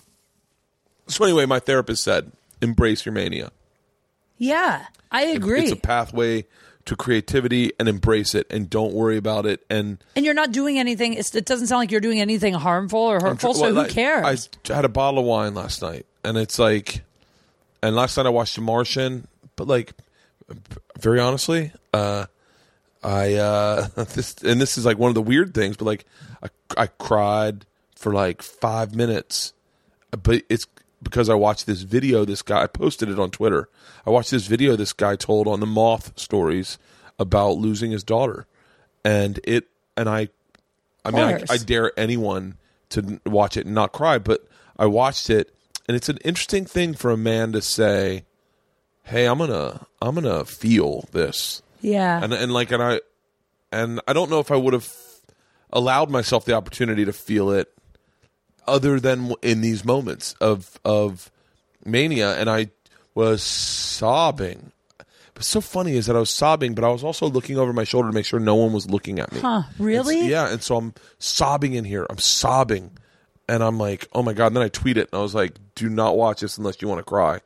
So anyway, my therapist said, "Embrace your mania.
Yeah, I agree.
It's a pathway to creativity, and embrace it, and don't worry about it." And
and you're not doing anything. It's, it doesn't sound like you're doing anything harmful or hurtful. So
well,
who
I-
cares?
I had a bottle of wine last night, and it's like, and last night I watched The Martian. But like, very honestly, uh, I uh, this and this is like one of the weird things. But like, I I cried for like five minutes, but it's because I watched this video. This guy, I posted it on Twitter. I watched this video this guy told on the Moth Stories about losing his daughter, and it and I, I mean, I,
course.
I dare anyone to watch it and not cry, but I watched it, and it's an interesting thing for a man to say, "Hey, I'm gonna, I'm gonna feel this,"
yeah.
and and like, and I, and I don't know if I would have allowed myself the opportunity to feel it, other than in these moments of of mania, and I was sobbing. What's so funny is that I was sobbing, but I was also looking over my shoulder to make sure no one was looking at me.
Huh, really?
It's- yeah, and so I'm sobbing in here. I'm sobbing, and I'm like, oh my God. And then I tweet it, and I was like, do not watch this unless you want to cry.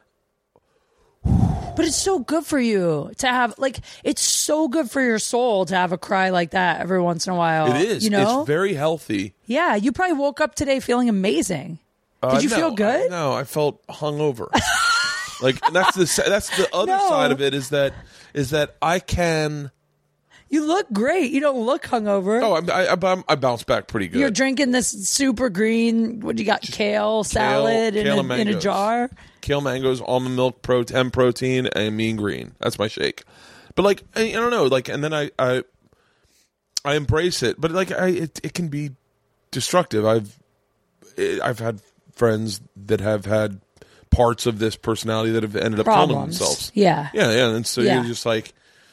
But it's so good for you to have, like, it's so good for your soul to have a cry like that every once in a while.
It is.
You know?
It's very healthy.
Yeah, you probably woke up today feeling amazing. Did
Uh,
you
no,
feel good?
I, no, I felt hungover. Like that's the that's the other
No.
side of it is that is that I can.
You look great. You don't look hungover.
Oh, I, I, I'm- I bounce back pretty good.
You're drinking this super green, what do you got, kale salad
kale
in,
and
a, in a
mangoes.
jar?
Kale, mangoes, almond milk, pro ten protein, and mean green. That's my shake. But like I, I don't know, like, and then I I, I embrace it, but like I it, it can be destructive. I've it, I've had friends that have had parts of this personality that have ended up killing
Problems.
themselves.
Yeah.
Yeah, yeah, and so
Yeah.
you're just like,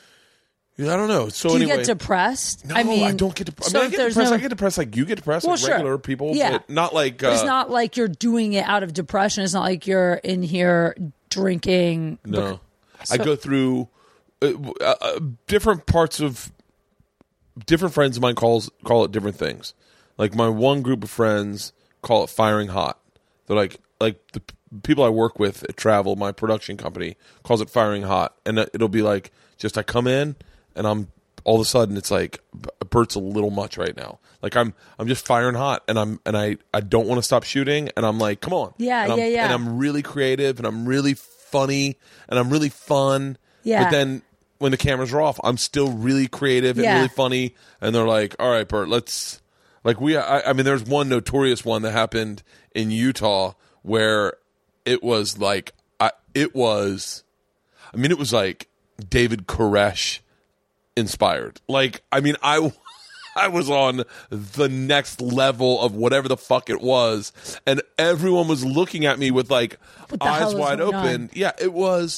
I don't know. So
Do you
anyway,
get depressed?
No,
I mean,
don't get depressed.
so
I mean, I
if
get
there's
depressed.
no-
I get depressed like you get depressed,
Well,
like
sure.
regular people.
Yeah.
But not like.
But it's
uh,
not like you're doing it out of depression. It's not like you're in here drinking.
No,
So-
I go through uh, uh, different parts of different friends of mine calls call it different things. Like my one group of friends call it firing hot. They're like like the p- people I work with at Travel, my production company, calls it firing hot, and it- it'll be like just I come in and I'm all of a sudden it's like Bert's a little much right now. Like I'm I'm just firing hot, and I'm and I I don't want to stop shooting, and I'm like, come on,
Yeah,
and I'm,
yeah, yeah.
and I'm really creative, and I'm really funny, and I'm really fun.
Yeah.
But then when the cameras are off, I'm still really creative and
Yeah.
really funny. And they're like, all right, Bert, let's like we. I, I mean, there's one notorious one that happened in Utah where it was like, I, it was, I mean, it was like David Koresh inspired. Like, I mean, I. I was on the next level of whatever the fuck it was, and everyone was looking at me with like
What the hell
eyes
is
wide
going
open.
on?
Yeah, it was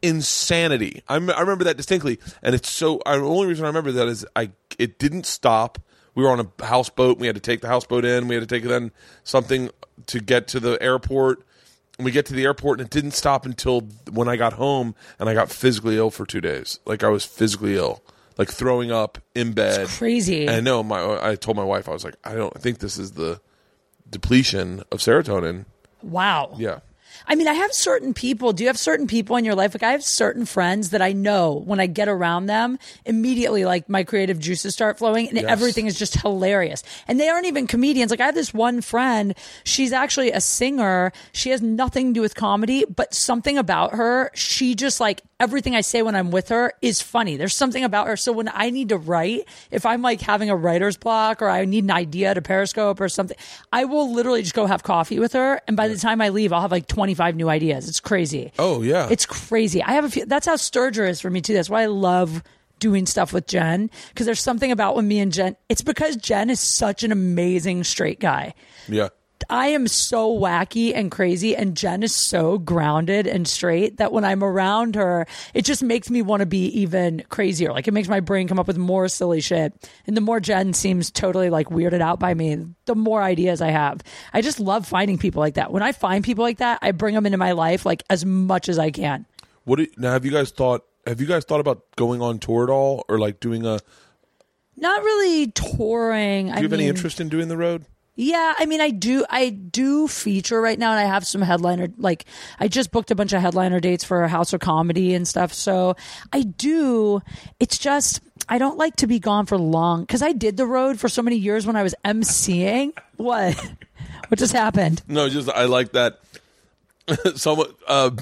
insanity. I, m- I remember that distinctly, and it's so. I, the only reason I remember that is I it didn't stop. We were on a houseboat. We had to take the houseboat in. We had to take then something to get to the airport. And we get to the airport, and it didn't stop until when I got home, and I got physically ill for two days. Like I was physically ill, like throwing up in bed.
It's crazy.
And I know my. I told my wife, I was like, I don't think this is the depletion of serotonin.
Wow.
Yeah.
I mean, I have certain people. Do you have certain people in your life? Like, I have certain friends that I know when I get around them, immediately, like, my creative juices start flowing and
Yes.
everything is just hilarious. And they aren't even comedians. Like, I have this one friend. She's actually a singer. She has nothing to do with comedy, but something about her, she just, like, everything I say when I'm with her is funny. There's something about her. So when I need to write, if I'm like having a writer's block or I need an idea to Periscope or something, I will literally just go have coffee with her. And by the time I leave, I'll have like twenty-five new ideas. It's crazy.
Oh, yeah.
It's crazy. I have a few. That's how Sturger is for me too. That's why I love doing stuff with Jen, because there's something about when me and Jen, it's because Jen is such an amazing straight guy.
Yeah.
I am so wacky and crazy, and Jen is so grounded and straight that when I'm around her, it just makes me want to be even crazier. Like, it makes my brain come up with more silly shit. And the more Jen seems totally like weirded out by me, the more ideas I have. I just love finding people like that. When I find people like that, I bring them into my life like as much as I can.
What do, now have you guys thought? Have you guys thought about going on tour at all, or like doing a?
Not really touring.
Do you have any interest in doing the road?
Yeah, I mean, I do. I do feature right now, and I have some headliner. Like, I just booked a bunch of headliner dates for House of Comedy and stuff. So I do. It's just I don't like to be gone for long because I did the road for so many years when I was emceeing. What? What just happened?
No, just I like that. Someone, uh,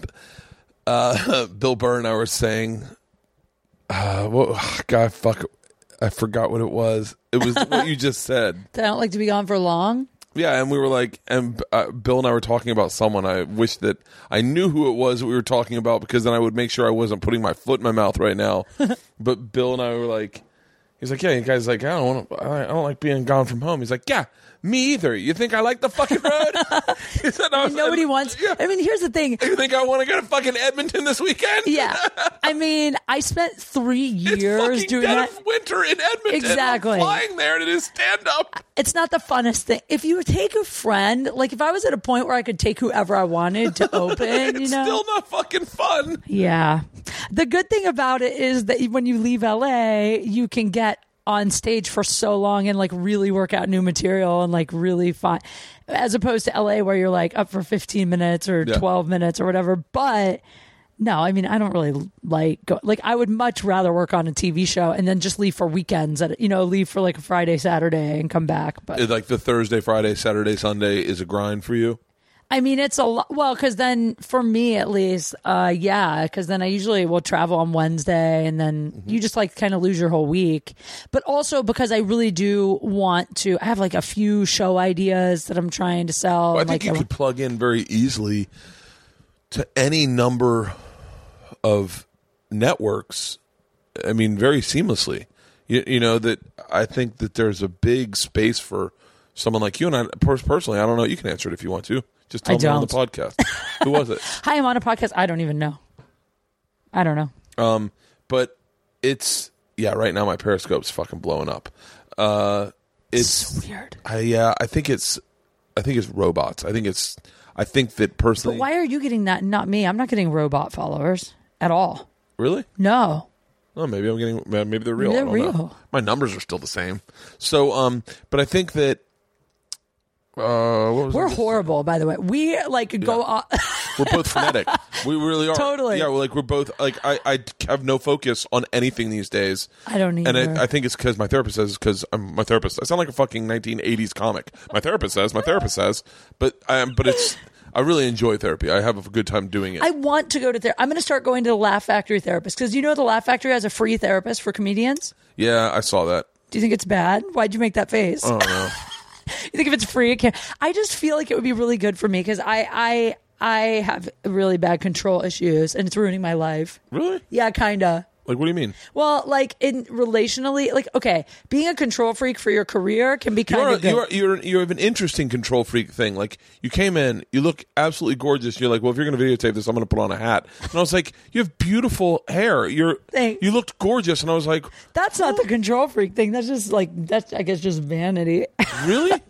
uh, Bill Burr and I were saying, uh, what? God, fuck. I forgot what it was. It was what you just said.
That I don't like to be gone for long.
Yeah, and we were like, and uh, Bill and I were talking about someone. I wish that I knew who it was that we were talking about, because then I would make sure I wasn't putting my foot in my mouth right now. But Bill and I were like, he's like, yeah, you guys like, I don't want to, I don't like being gone from home. He's like, yeah, me either. You think I like the fucking road? He said, I was,
Nobody wants.
Yeah.
I mean, here's the thing.
You think I want to go to fucking Edmonton this weekend?
Yeah, I mean, I spent three
It's
years
fucking
doing
dead
that.
of winter in Edmonton.
Exactly.
I'm flying there to do stand up.
It's not the funnest thing. If you take a friend, like if I was at a point where I could take whoever I wanted to open,
It's
you know,
still not fucking fun.
yeah. The good thing about it is that when you leave L A, you can get on stage for so long and like really work out new material and like really fun, as opposed to L A where you're like up for fifteen minutes or
Yeah.
twelve minutes or whatever. But no, I mean, I don't really like go, like I would much rather work on a T V show and then just leave for weekends at, you know, leave for like a Friday, Saturday and come back. But
Like the Thursday, Friday, Saturday, Sunday is a grind for you?
I mean, it's a lot. Well, because then for me at least, uh, yeah, because then I usually will travel on Wednesday and then
Mm-hmm.
you just like kind of lose your whole week. But also because I really do want to, I have like a few show ideas that I'm trying to sell.
Well, I
and,
think
like,
you could plug in very easily to any number of networks. I mean, very seamlessly. You, you know, that I think that there's a big space for someone like you. And I, pers- personally, I don't know. You can answer it if you want to. Just tell
I
me on the
don't.
podcast. Who was it?
Hi, I'm on a podcast. I don't even know. I don't know.
Um, but it's yeah. Right now, my Periscope's fucking blowing up. Uh, it's
So weird.
I yeah. I think it's I think it's robots. I think it's I think that personally.
But why are you getting that and not me? I'm not getting robot followers at all.
Really?
No.
Oh, maybe I'm getting. Maybe they're real.
They're
I don't
real.
know. My numbers are still the same. So, um, but I think that. Uh, what was
We're
I-
horrible, by the way. We like go off.
We're both frenetic. We really are.
Totally.
Yeah, we're like we're both like I, I have no focus on anything these days.
I don't
And
either.
I, I think it's because my therapist says because I'm my therapist. I sound like a fucking nineteen eighties comic. My therapist says. My therapist says. But I but it's. I really enjoy therapy. I have a good time doing it.
I want to go to therapy. I'm going to start going to the Laugh Factory therapist because you know the Laugh Factory has a free therapist for comedians.
yeah, I saw that.
Do you think it's bad? Why'd you make that face?
I don't know.
You think if it's free, it can. I just feel like it would be really good for me because I, I, I have really bad control issues and it's ruining my life.
Really?
Yeah, kinda.
Like, what do you mean?
Well, like in relationally, like okay, being a control freak for your career can be kind
You're,
of good.
you're, you're, you have an interesting control freak thing. Like, you came in, you look absolutely gorgeous. You're like, well, if you're going to videotape this, I'm going to put on a hat. And I was like, you have beautiful hair. You're,
Thanks.
you looked gorgeous. And I was like,
That's not the control freak thing. That's just like that's I guess just vanity.
really?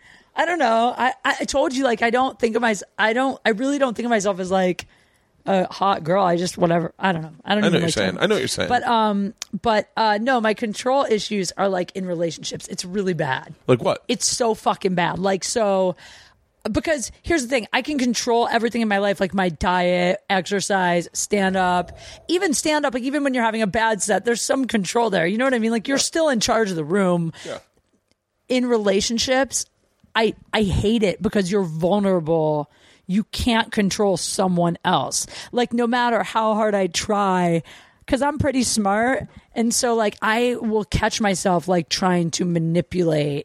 I don't know. I, I told you, like, I don't think of myself, I don't, I really don't think of myself as like a hot girl. I just, whatever. I don't know. I don't
I know
even
what you're
like
saying.
to-
I know what you're saying.
But, um, but, uh, no, my control issues are like in relationships. It's really bad.
Like what?
It's so fucking bad. Like, so, because here's the thing, I can control everything in my life, like my diet, exercise, stand up, even stand up. Like, even when you're having a bad set, there's some control there. You know what I mean? Like, you're still in charge of the room.
Yeah.
In relationships, I I hate it because you're vulnerable. You can't control someone else. Like, no matter how hard I try, because I'm pretty smart. And so, like, I will catch myself, like, trying to manipulate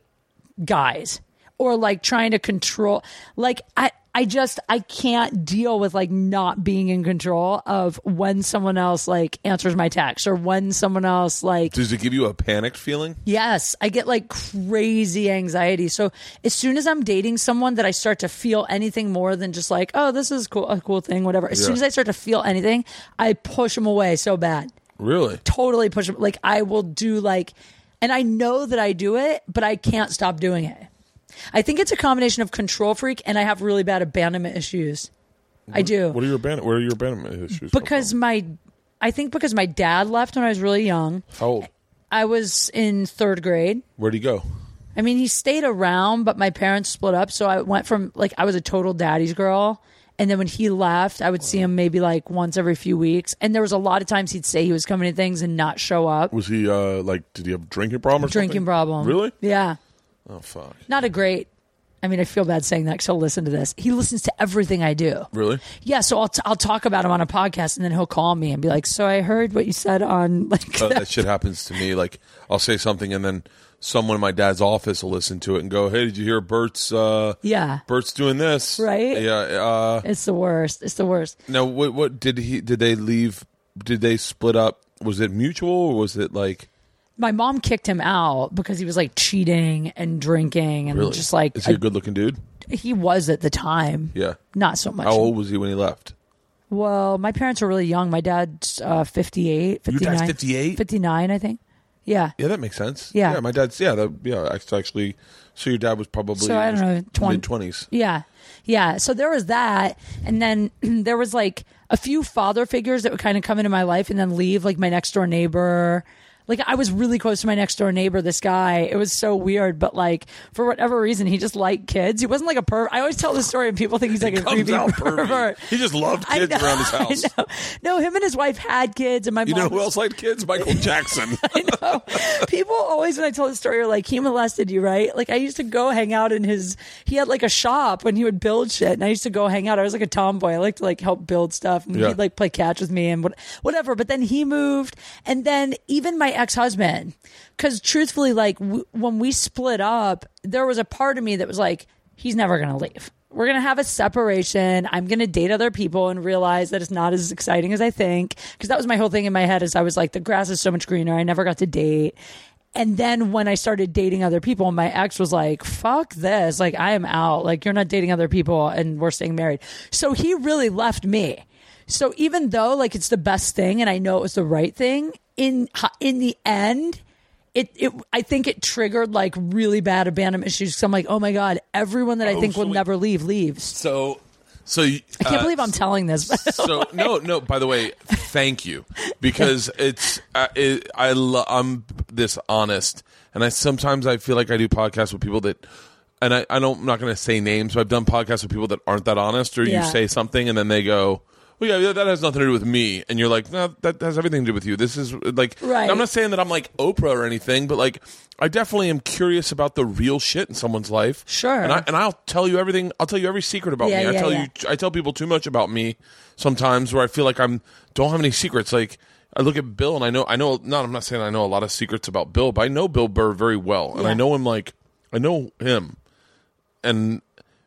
guys or, like, trying to control. Like, I, I just, I can't deal with, like, not being in control of when someone else, like, answers my text or when someone else, like,
Does it give you a panicked feeling?
yes, I get like crazy anxiety. So as soon as I'm dating someone that I start to feel anything more than just like, oh, this is cool, a cool thing, whatever. As
Yeah.
soon as I start to feel anything, I push them away so bad.
Really?
Totally push them. Like I will do like, and I know that I do it, but I can't stop doing it. I think it's a combination of control freak and I have really bad abandonment issues. I do.
What are your abandon- Where are your abandonment issues? come
Because
from?
my, I think because my dad left when I was really young.
How old?
I was in third grade.
Where'd he go?
I mean, he stayed around, but my parents split up. So I went from like, I was a total daddy's girl. And then when he left, I would see him maybe like once every few weeks. And there was a lot of times he'd say he was coming to things and not show up.
Was he, uh, like, did he have a drinking problem or
Drinking
something?
problem.
Really?
Yeah.
Oh, fuck.
Not a great, I mean, I feel bad saying that because he'll listen to this. He listens to everything I do.
Really?
Yeah. So I'll, t- I'll talk about him on a podcast and then he'll call me and be like, so I heard what you said on like,
Uh, that shit happens to me. Like, I'll say something and then someone in my dad's office will listen to it and go, hey, did you hear Bert's, uh,
yeah,
Bert's doing this?
Right?
Yeah. Uh,
it's the worst. It's the worst.
now, what, what did he, did they leave, did they split up? Was it mutual or was it like?
My mom kicked him out because he was like cheating and drinking and
Really?
just like
Is he a
I-
good looking dude?
he was at the time.
Yeah.
Not so much.
How old was he when he left?
Well, my parents were really young. My dad's uh, fifty-eight,
Your
fifty-nine.
dad's fifty-eight?
fifty-nine, I think. Yeah.
Yeah, that makes sense.
Yeah.
Yeah, my dad's, yeah, that, yeah, it's actually, so your dad was probably
So I don't know, twenty
mid-twenties.
Yeah. Yeah. So there was that. And then there was like a few father figures that would kind of come into my life and then leave, like my next door neighbor. Like I was really close to my next door neighbor, this guy. It was so weird, but like for whatever reason, he just liked kids. He wasn't like a pervert. I always tell this story and people think he's like a
Comes
creepy
out pervy.
pervert.
He just loved
I
kids
know,
around his house.
I know. No, him and his wife had kids, and my
You
mom
know who
was-
else liked kids? Michael Jackson.
I know. People always, when I tell the story, are like, he molested you, right? Like, I used to go hang out in his, he had like a shop when he would build shit. And I used to go hang out. I was like a tomboy. I like to like help build stuff. And
Yeah.
he'd like play catch with me and what, whatever. But then he moved. And then even my ex-husband, because truthfully, like w- when we split up, there was a part of me that was like, he's never going to leave. We're going to have a separation. I'm going to date other people and realize that it's not as exciting as I think. Because that was my whole thing in my head is I was like, the grass is so much greener. I never got to date. And then when I started dating other people, my ex was like, fuck this. Like, I am out. Like, you're not dating other people and we're staying married. So he really left me. So even though like it's the best thing and I know it was the right thing, in in the end, It, it, I think it triggered like really bad abandonment issues. Cause I'm like, oh my God, everyone that I
Oh,
think
so
will
wait.
never leave leaves.
So, so you,
I can't
uh,
believe I'm telling this.
So no, no. By the way, thank you because it's uh, it, I lo- I'm this honest, and I sometimes I feel like I do podcasts with people that, and I, I don't I'm not going to say names, but I've done podcasts with people that aren't that honest, or
Yeah.
you say something and then they go, well, yeah, that has nothing to do with me, and you're like, no, that has everything to do with you. This is like,
Right.
I'm not saying that I'm like Oprah or anything, but like, I definitely am curious about the real shit in someone's life.
Sure.
and I and I'll tell you everything. I'll tell you every secret about
Yeah,
me. I
yeah,
tell
yeah.
you, I tell people too much about me sometimes, where I feel like I'm don't have any secrets. Like I look at Bill, and I know, I know. Not, I'm not saying I know a lot of secrets about Bill, but I know Bill Burr very well, and
Yeah.
I know him like I know him, and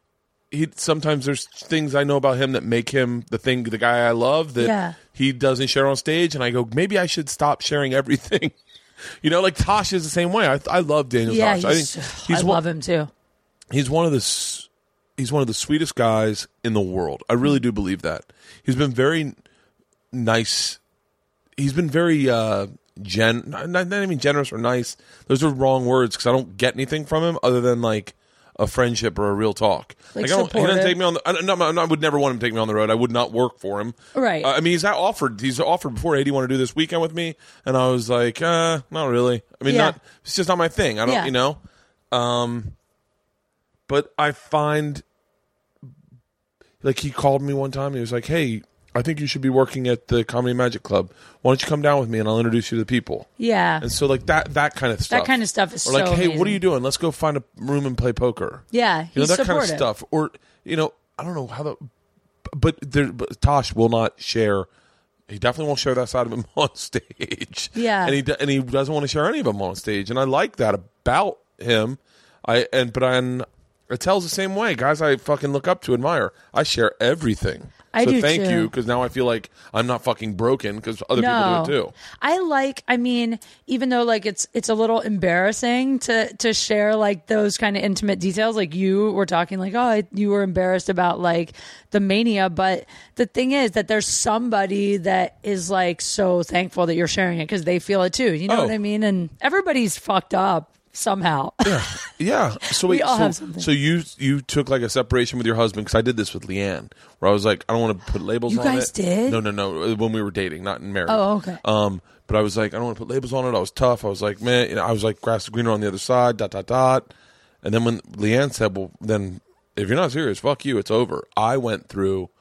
he sometimes there's things I know about him that make him the thing, the guy I love that
Yeah.
he doesn't share on stage, and I go, maybe I should stop sharing everything. You know, like Tosh is the same way. I I love Daniel
Yeah,
Tosh. I
he's,
think
I
one,
love him too.
He's one of the s- he's one of the sweetest guys in the world. I really do believe that. He's been very nice. He's been very uh, gen, not, not even generous or nice. Those are wrong words because I don't get anything from him other than like a friendship or a real talk.
Like
I don't, he doesn't
supportive.
take me on the. I, no, I would never want him to take me on the road. I would not work for him.
Right.
Uh, I mean, he's offered. He's offered before. Hey, do you want to do this weekend with me? And I was like, uh, not really. I mean,
Yeah.
not. It's just not my thing. I don't.
Yeah.
You know. Um. But I find, like, he called me one time. He was like, "Hey, I think you should be working at the Comedy Magic Club. Why don't you come down with me and I'll introduce you to the people?"
Yeah.
And so, like that, that kind of stuff.
That kind of stuff is
or like,
so
hey, what
amazing.
are you doing? Let's go find a room and play poker.
Yeah,
You know,
he's
that kind
supportive.
of stuff. Or, you know, I don't know how the, but there, but Tosh will not share. He definitely won't share that side of him on stage.
Yeah.
and he do- and he doesn't want to share any of them on stage, and I like that about him. I and but I'm, Attell's the same way. Guys, I fucking look up to, admire. I share everything.
I
so
do
thank
too.
you, because now I feel like I'm not fucking broken because other
No.
people do it too.
I like, I mean, even though like it's it's a little embarrassing to to share like those kind of intimate details, like you were talking like, oh, I- you were embarrassed about like the mania, but the thing is that there's somebody that is like so thankful that you're sharing it because they feel it too. You know
Oh.
what I mean? And everybody's fucked up somehow.
Yeah. So
We
wait.
all
so,
have something.
so you you took like a separation with your husband, because I did this with Leanne, where I was like, I don't want to put labels
You
on
guys
it.
did?
No, no, no. When we were dating, not in marriage.
Oh, okay.
Um, but I was like, I don't want to put labels on it. I was tough. I was like, man, you know, I was like, grass is greener on the other side. Dot dot dot. And then when Leanne said, well, then if you're not serious, fuck you. It's over. I went through.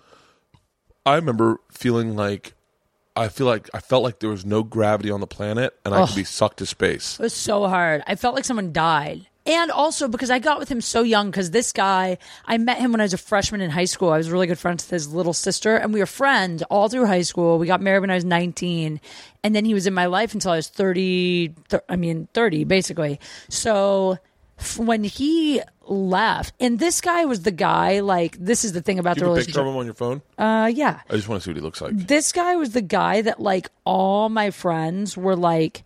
I remember feeling like. I feel like I felt like there was no gravity on the planet, and I
Ugh.
could be sucked to space.
It was so hard. I felt like someone died. And also because I got with him so young, because this guy, I met him when I was a freshman in high school. I was really good friends with his little sister, and we were friends all through high school. We got married when I was nineteen, and then he was in my life until I was thirty, th- I mean, thirty, basically. So f- when he left, and this guy was the guy, like, this is the thing about
Do
the
you have a picture
relationship.
of him on your phone?
Uh, yeah.
I just want to see what he looks like.
This guy was the guy that like all my friends were like,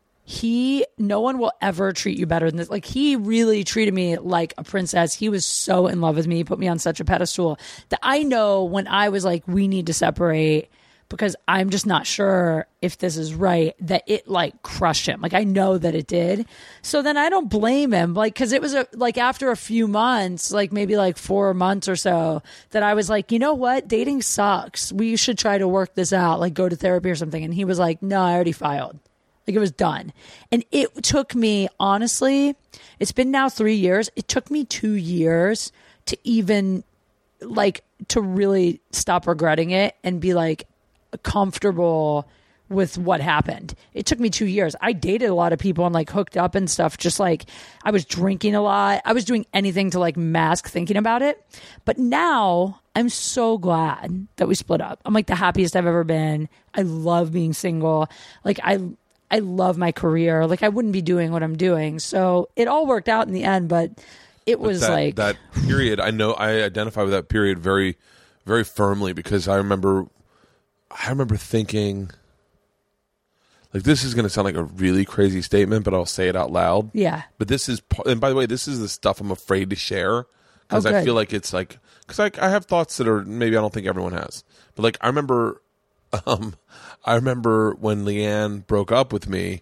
he no one will ever treat you better than this. Like, he really treated me like a princess. He was so in love with me. He put me on such a pedestal that I know when I was like, we need to separate because I'm just not sure if this is right, that it like crushed him. Like, I know that it did. So then I don't blame him. Like, cause it was a, like after a few months, like maybe like four months or so, that I was like, you know what? Dating sucks. We should try to work this out, like go to therapy or something. And he was like, no, I already filed. Like, it was done. And it took me, honestly, it's been now three years. It took me two years to even like to really stop regretting it and be like comfortable with what happened. It took me two years. I dated a lot of people and like hooked up and stuff. Just like I was drinking a lot. I was doing anything to like mask thinking about it. But now I'm so glad that we split up. I'm like the happiest I've ever been. I love being single. Like I I love my career. Like I wouldn't be doing what I'm doing. So it all worked out in the end, but it was
that,
like
that period. I know I identify with that period very, very firmly, because I remember, I remember thinking, like, this is going to sound like a really crazy statement, but I'll say it out loud.
yeah.
But this is, and by the way, this is the stuff I'm afraid to share, because
Oh,
I
good.
feel like it's like, because I, I have thoughts that are maybe I don't think everyone has, but like I remember, um, I remember when Leanne broke up with me,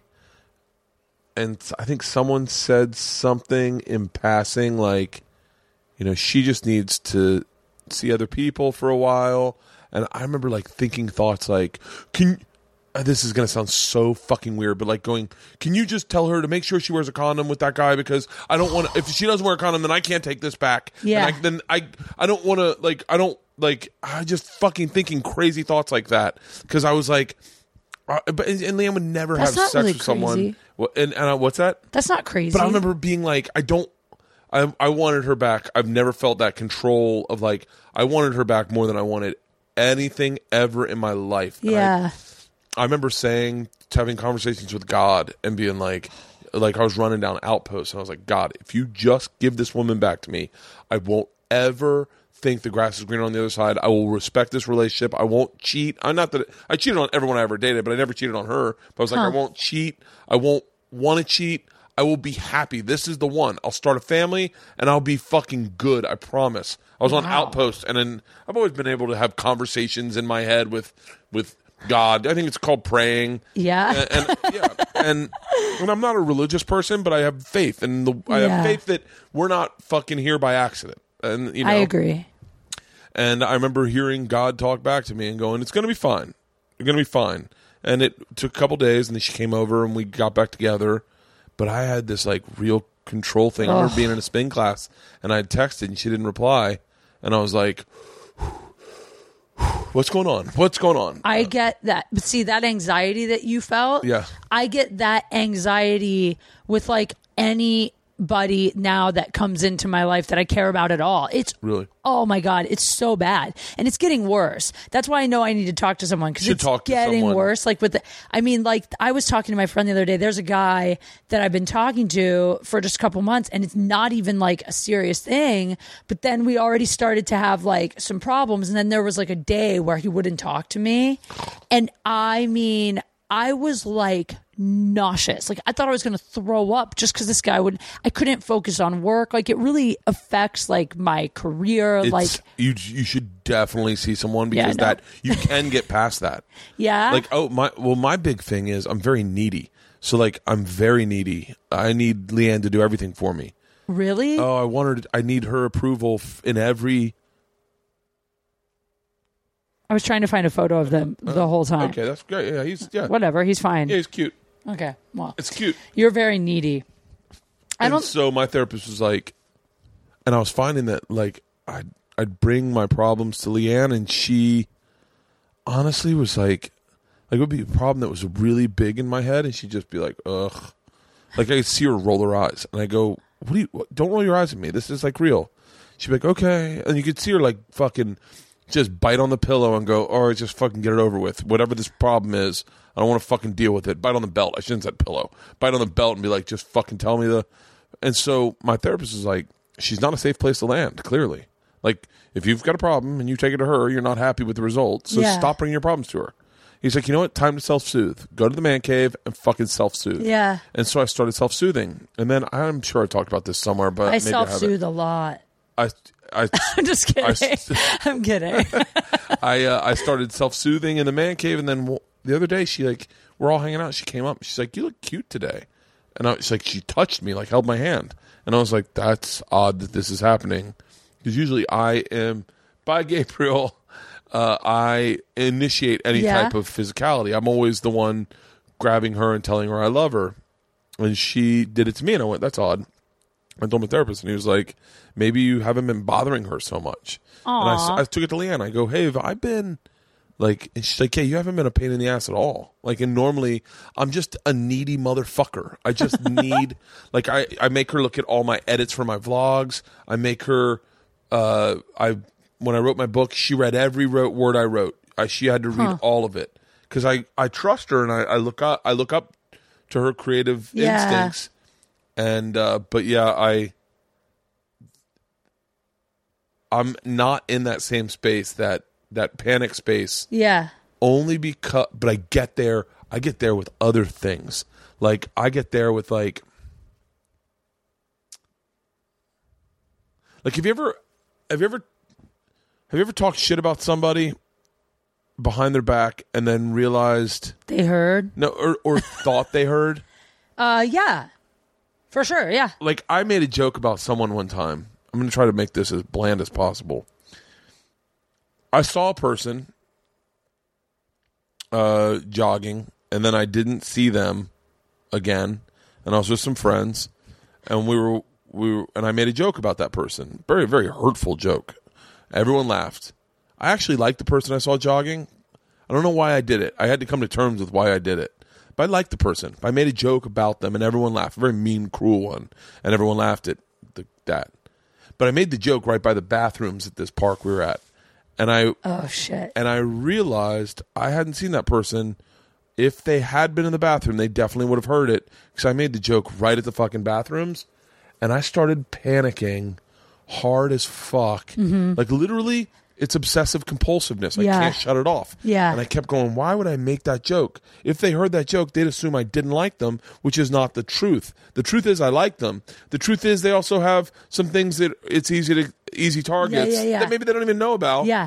and I think someone said something in passing, like, you know, she just needs to see other people for a while, and I remember like thinking thoughts like, can. Uh, this is going to sound so fucking weird, but like going, can you just tell her to make sure she wears a condom with that guy, because I don't want to, if she doesn't wear a condom, then I can't take this back.
Yeah.
And I, then I, I don't want to, like, I don't, like, I just fucking thinking crazy thoughts like that. Because I was like, uh, but, and Leanne would never
That's
have
not
sex
really
with someone.
crazy.
What, and, and uh, what's that?
That's not crazy.
But I remember being like, I don't, I, I wanted her back. I've never felt that control of like, I wanted her back more than I wanted anything ever in my life. And I-
Yeah.
I remember saying, having conversations with God and being like, like I was running down Outpost, and I was like, God, if you just give this woman back to me, I won't ever think the grass is greener on the other side. I will respect this relationship. I won't cheat. I'm not that I cheated on everyone I ever dated, but I never cheated on her. But I was like, huh. I won't cheat. I won't want to cheat. I will be happy. This is the one. I'll start a family, and I'll be fucking good. I promise. I was wow. on Outpost, and then I've always been able to have conversations in my head with with God. I think it's called praying.
Yeah.
And, and yeah, and, and I'm not a religious person, but I have faith, and the, I yeah. have faith that we're not fucking here by accident. And you know,
I agree.
And I remember hearing God talk back to me and going, "It's going to be fine. You're going to be fine." And it took a couple days, and then she came over, and we got back together. But I had this like real control thing. I remember being in a spin class, and I had texted, and she didn't reply, and I was like, "What's going on? What's going on?"
I get that. But see, that anxiety that you felt,
yeah.
I get that anxiety with like anybody now that comes into my life that I care about at all. It's
really,
oh my God, it's so bad. And it's getting worse. That's why I know I need to talk to someone, because it's getting worse. Like with the, I mean, like I was talking to my friend the other day. There's a guy that I've been talking to for just a couple months, and it's not even like a serious thing. But then we already started to have like some problems. And then there was like a day where he wouldn't talk to me. And I mean, I was like nauseous. Like I thought I was going to throw up just because this guy would, I couldn't focus on work. Like it really affects like my career.
It's,
like
you, you should definitely see someone, because
yeah,
that you can get past that.
Yeah.
Like, oh my, well, my big thing is I'm very needy. So like, I'm very needy. I need Leanne to do everything for me.
Really?
Oh, I want her to, I need her approval in every.
I was trying to find a photo of them the whole time.
Okay, that's great. Yeah, he's yeah.
Whatever, he's fine.
Yeah, he's cute.
Okay, well,
it's cute.
You're very needy. I
and
don't.
So my therapist was like, and I was finding that like I'd I'd bring my problems to Leanne, and she honestly was like, like it would be a problem that was really big in my head, and she'd just be like, ugh, like I could see her roll her eyes, and I go, what do you? What, don't roll your eyes at me. This is like real. She'd be like, okay, and you could see her like fucking. Just bite on the pillow and go, all right, just fucking get it over with. Whatever this problem is, I don't want to fucking deal with it. Bite on the belt. I shouldn't have said pillow. Bite on the belt and be like, just fucking tell me the... And so my therapist is like, she's not a safe place to land, clearly. Like, if you've got a problem and you take it to her, you're not happy with the results. So yeah. Stop bringing your problems to her. He's like, you know what? Time to self-soothe. Go to the man cave and fucking self-soothe.
Yeah.
And so I started self-soothing. And then I'm sure I talked about this somewhere, but
I
maybe
self-soothe
I
a lot.
I... I,
I'm just kidding. I, I'm kidding.
I uh, I started self-soothing in the man cave, and then the other day, she like we're all hanging out. She came up. She's like, "You look cute today," and I, she's like, she touched me, like held my hand, and I was like, "That's odd that this is happening," because usually I am by Gabriel. Uh, I initiate any
yeah.
type of physicality. I'm always the one grabbing her and telling her I love her, and she did it to me, and I went, "That's odd." I told my therapist, and he was like, maybe you haven't been bothering her so much.
Aww.
And I, I took it to Leanne. I go, hey, have I been, like, and she's like, hey, you haven't been a pain in the ass at all. Like, and normally, I'm just a needy motherfucker. I just need, like, I, I make her look at all my edits for my vlogs. I make her, uh, I when I wrote my book, she read every wrote, word I wrote. I, she had to read huh. all of it. Because I, I trust her, and I, I look up, I look up to her creative
yeah.
instincts. And uh, but yeah, I I'm not in that same space, that that panic space.
Yeah.
Only because, but I get there. I get there with other things. Like I get there with like, like have you ever, have you ever, have you ever talked shit about somebody behind their back and then realized
they heard?
No, or or thought they heard?
Uh, yeah. For sure, yeah.
Like, I made a joke about someone one time. I'm going to try to make this as bland as possible. I saw a person uh, jogging, and then I didn't see them again. And I was with some friends, and we were we were, and I made a joke about that person. Very, very hurtful joke. Everyone laughed. I actually liked the person I saw jogging. I don't know why I did it. I had to come to terms with why I did it. But I liked the person. I made a joke about them, and everyone laughed. A very mean, cruel one. And everyone laughed at the, that. But I made the joke right by the bathrooms at this park we were at. And I
oh shit.
And I realized I hadn't seen that person. If they had been in the bathroom, they definitely would have heard it. Because I made the joke right at the fucking bathrooms. And I started panicking hard as fuck.
Mm-hmm.
Like literally, it's obsessive compulsiveness. I
Yeah.
can't shut it off.
Yeah.
And I kept going, why would I make that joke? If they heard that joke, they'd assume I didn't like them, which is not the truth. The truth is I like them. The truth is they also have some things that it's easy to easy targets
yeah, yeah.
that maybe they don't even know about.
Yeah.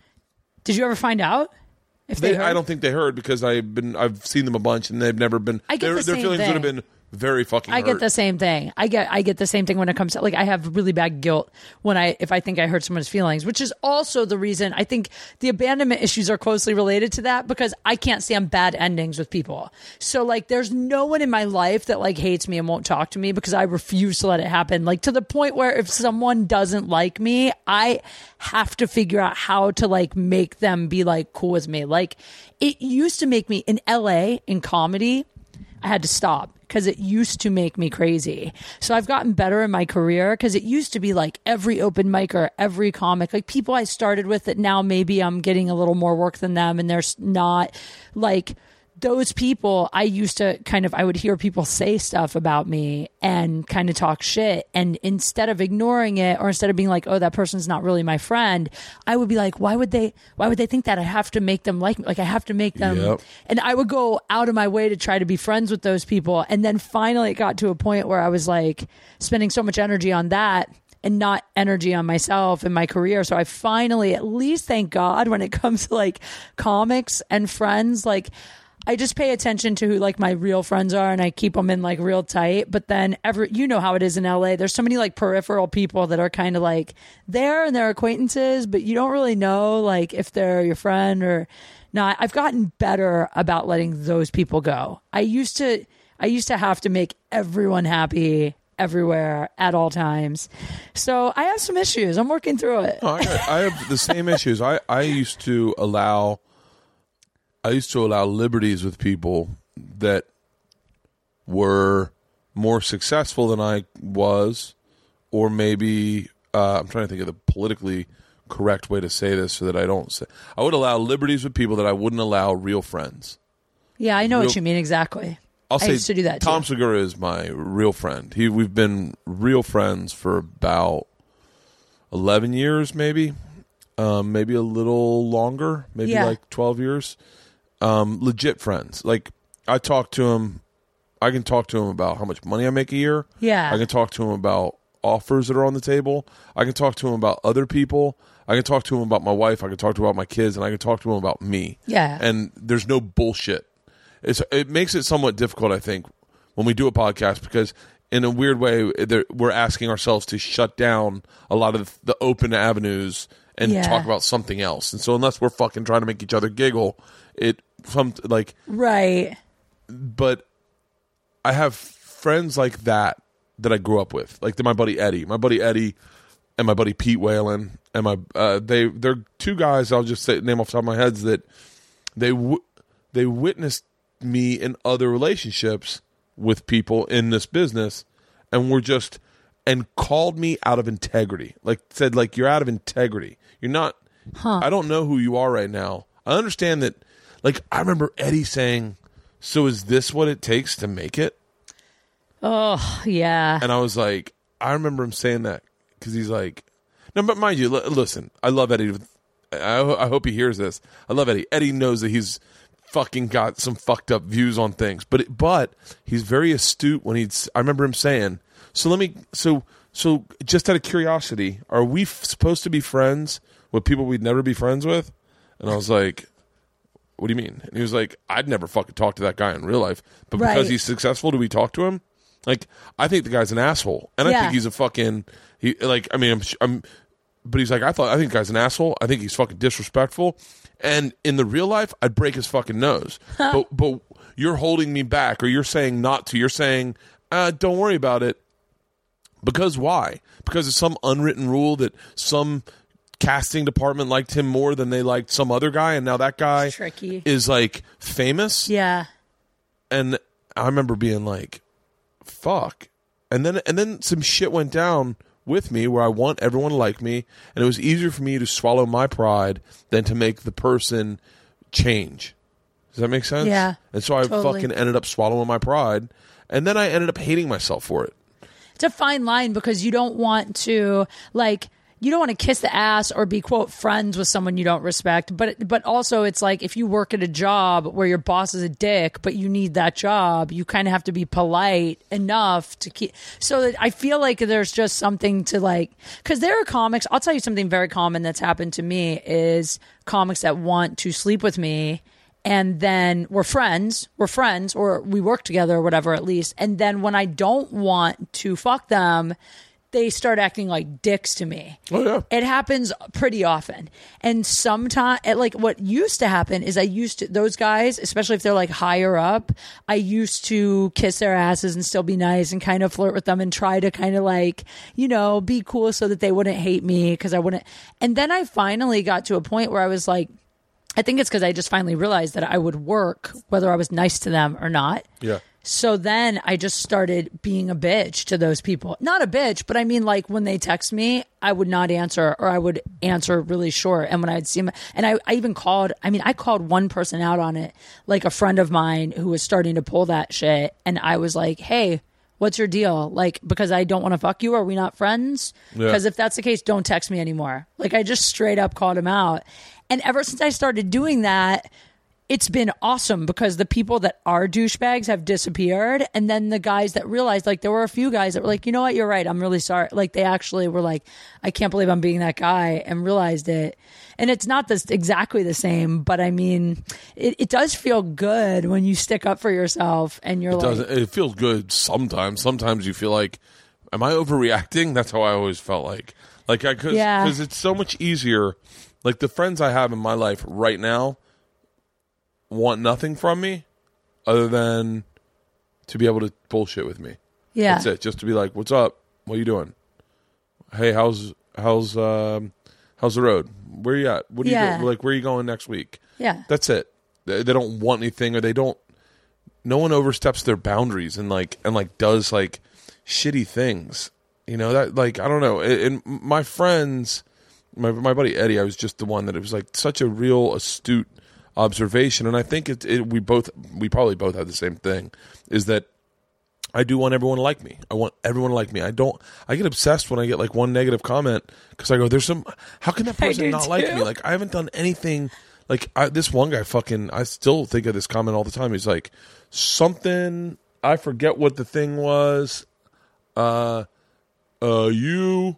Did you ever find out if they,
They,
heard?
I don't think they heard because I've been I've seen them a bunch and they've never been.
I get
their,
the
their
same
feelings
thing.
would have been very fucking.
I get
hurt.
the same thing. I get I get the same thing when it comes to like I have really bad guilt when I if I think I hurt someone's feelings, which is also the reason I think the abandonment issues are closely related to that because I can't stand bad endings with people. So like there's no one in my life that like hates me and won't talk to me because I refuse to let it happen. Like to the point where if someone doesn't like me, I have to figure out how to like make them be like cool with me. Like it used to make me in L A in comedy, I had to stop because it used to make me crazy. So I've gotten better in my career because it used to be like every open micer, every comic, like people I started with that now maybe I'm getting a little more work than them and there's not like those people I used to kind of, I would hear people say stuff about me and kind of talk shit. And instead of ignoring it or instead of being like, oh, that person's not really my friend, I would be like, why would they, why would they think that? I have to make them like me. Like I have to make them.
Yep.
And I would go out of my way to try to be friends with those people. And then finally it got to a point where I was like spending so much energy on that and not energy on myself and my career. So I finally, at least thank God when it comes to like comics and friends, like I just pay attention to who like my real friends are and I keep them in like real tight. But then every, you know how it is in L A. There's so many like peripheral people that are kind of like there and they're acquaintances, but you don't really know like if they're your friend or not. I've gotten better about letting those people go. I used to, I used to have to make everyone happy everywhere at all times. So I have some issues. I'm working through it.
No, I, got, I have the same issues. I, I used to allow I used to allow liberties with people that were more successful than I was, or maybe uh, I'm trying to think of the politically correct way to say this so that I don't say. I would allow liberties with people that I wouldn't allow real friends.
Yeah, I know
Real,
what you mean exactly.
I'll
I
say
used to do that too.
Tom Segura is my real friend. He we've been real friends for about eleven years, maybe, um, maybe a little longer, maybe
Yeah.
like twelve years. Um, legit friends. Like I talk to him, I can talk to him about how much money I make a year.
Yeah.
I can talk to him about offers that are on the table. I can talk to him about other people. I can talk to him about my wife. I can talk to him about my kids, and I can talk to him about me.
Yeah.
And there's no bullshit. It's it makes it somewhat difficult, I think, when we do a podcast because in a weird way there- we're asking ourselves to shut down a lot of the open avenues and
Yeah.
talk about something else. And so unless we're fucking trying to make each other giggle, it some like
Right.
but I have friends like that that I grew up with, like my buddy Eddie, my buddy Eddie, and my buddy Pete Whalen, and my uh, they they're two guys. I'll just say name off the top of my heads that they w- they witnessed me in other relationships with people in this business, and were just and called me out of integrity, like said like you're out of integrity. You're not.
Huh.
I don't know who you are right now. I understand that. Like, I remember Eddie saying, so is this what it takes to make it?
Oh, yeah.
And I was like, I remember him saying that because he's like, no, but mind you, l- listen, I love Eddie. I, I hope he hears this. I love Eddie. Eddie knows that he's fucking got some fucked up views on things, but it, but he's very astute when he's, I remember him saying, so let me, so, so just out of curiosity, are we f- supposed to be friends with people we'd never be friends with? And I was like, what do you mean? And he was like, I'd never fucking talk to that guy in real life, but because
Right.
he's successful, do we talk to him? Like, I think the guy's an asshole, and I
Yeah.
think he's a fucking he. Like, I mean, I'm, I'm, but he's like, I thought, I think the guy's an asshole. I think he's fucking disrespectful, and in the real life, I'd break his fucking nose. but but you're holding me back, or you're saying not to. You're saying, uh, don't worry about it. Because why? Because it's some unwritten rule that some casting department liked him more than they liked some other guy, and now that guy
It's tricky.
is like famous.
Yeah.
And I remember being like, fuck. And then and then some shit went down with me where I want everyone to like me, and it was easier for me to swallow my pride than to make the person change. Does that make sense?
Yeah,
And so I
totally.
fucking ended up swallowing my pride, and then I ended up hating myself for it.
it's a fine line because you don't want to like. You don't want to kiss the ass or be, quote, friends with someone you don't respect. But but also it's like if you work at a job where your boss is a dick, but you need that job, you kind of have to be polite enough to keep. So that I feel like there's just something to like, because there are comics. I'll tell you something very common that's happened to me is comics that want to sleep with me. And then we're friends, we're friends, or we work together or whatever at least. And then when I don't want to fuck them, they start acting like dicks to me.
Oh, yeah.
It happens pretty often. And sometimes, like what used to happen is I used to, those guys, especially if they're like higher up, I used to kiss their asses and still be nice and kind of flirt with them and try to kind of like, you know, be cool so that they wouldn't hate me because I wouldn't. And then I finally got to a point where I was like, I think it's because I just finally realized that I would work whether I was nice to them or not.
Yeah.
So then I just started being a bitch to those people. Not a bitch, but I mean, like when they text me, I would not answer or I would answer really short. And when I'd see them, and I, I even called, I mean, I called one person out on it, like a friend of mine who was starting to pull that shit. And I was like, hey, what's your deal? Like, because I don't want to fuck you. Are we not friends? Because
Yeah.
if that's the case, don't text me anymore. Like I just straight up called him out. And ever since I started doing that, it's been awesome because the people that are douchebags have disappeared. And then the guys that realized, like, there were a few guys that were like, you know what, you're right. I'm really sorry. Like, they actually were like, I can't believe I'm being that guy, and realized it. And it's not this exactly the same, but I mean, it, it does feel good when you stick up for yourself and you're
It
like,
doesn't. It feels good sometimes. Sometimes you feel like, am I overreacting? That's how I always felt like. Like, I because
Yeah.
it's so much easier. Like, the friends I have in my life right now want nothing from me other than to be able to bullshit with me.
yeah.
That's it. Just to be like, what's up? What are you doing? Hey, how's how's um how's the road? Where you at? What are
Yeah.
you doing? Like, where are you going next week?
Yeah.
That's it. They, they don't want anything, or they don't. No one oversteps their boundaries and like and like does like shitty things. You know that like I don't know. And my friends, my my buddy Eddie, I was just the one that it was like such a real astute observation, and I think it, it we both we probably both have the same thing, is that I do want everyone to like me. I want everyone to like me. I don't. I get obsessed when I get like one negative comment because I go, "There's some. How can that person
do
not
too.
like me? Like I haven't done anything." Like I, this one guy, fucking. I still think of this comment all the time. He's like, something. I forget what the thing was. Uh, uh, you.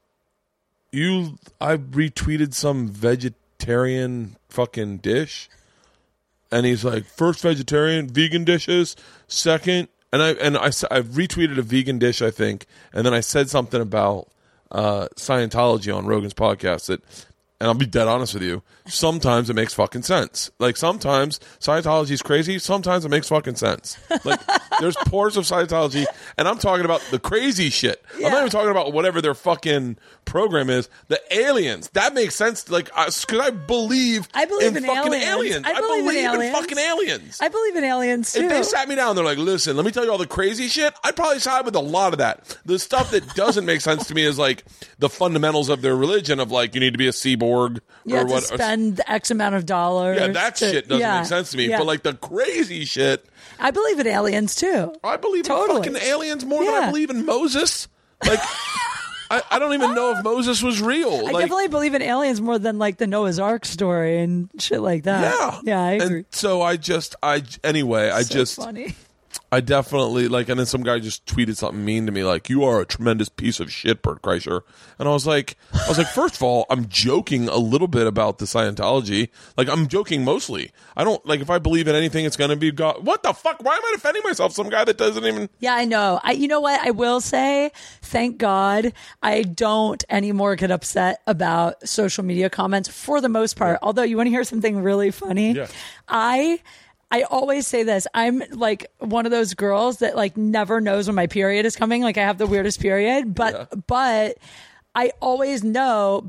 You. I retweeted some vegetarian fucking dish, and he's like, first vegetarian vegan dishes, second. And I and I I retweeted a vegan dish, I think, and then I said something about uh, Scientology on Rogan's podcast that, and I'll be dead honest with you, sometimes it makes fucking sense. Like sometimes Scientology is crazy, sometimes it makes fucking sense. Like there's pores of Scientology, and I'm talking about the crazy shit. I'm not even talking about whatever their fucking program is. The aliens, that makes sense. Like because I, I believe,
I believe in
fucking
aliens.
aliens.
I believe in aliens.
fucking aliens.
I believe in aliens too.
If they sat me down, they're like, listen, let me tell you all the crazy shit, I'd probably side with a lot of that. The stuff that doesn't make sense to me is like the fundamentals of their religion of like, you need to be a cyborg
You
or
have
what.
to spend X amount of dollars.
Yeah, that
to-
shit doesn't
yeah,
make sense to me.
yeah.
But like the crazy shit,
I believe in aliens too.
I believe
Totally.
in fucking aliens more than I
Yeah.
believe in Moses. Like, I, I don't even know if Moses was real.
I
like,
definitely believe in aliens more than like the Noah's Ark story and shit like that.
yeah.
Yeah, I agree.
And so I just, I, anyway, I
So
just,
funny.
I definitely like, and then some guy just tweeted something mean to me, like, "You are a tremendous piece of shit, Bert Kreischer." And I was like, I was like, first of all, I'm joking a little bit about the Scientology. Like, I'm joking mostly. I don't like if I believe in anything, it's gonna be God. What the fuck? Why am I defending myself? Some guy that doesn't even.
Yeah, I know. I, you know what? I will say, thank God, I don't anymore get upset about social media comments for the most part. Although, you want to hear something really funny?
Yeah.
I. I always say this. I'm like one of those girls that like never knows when my period is coming. Like I have the weirdest period, but
Yeah.
but I always know because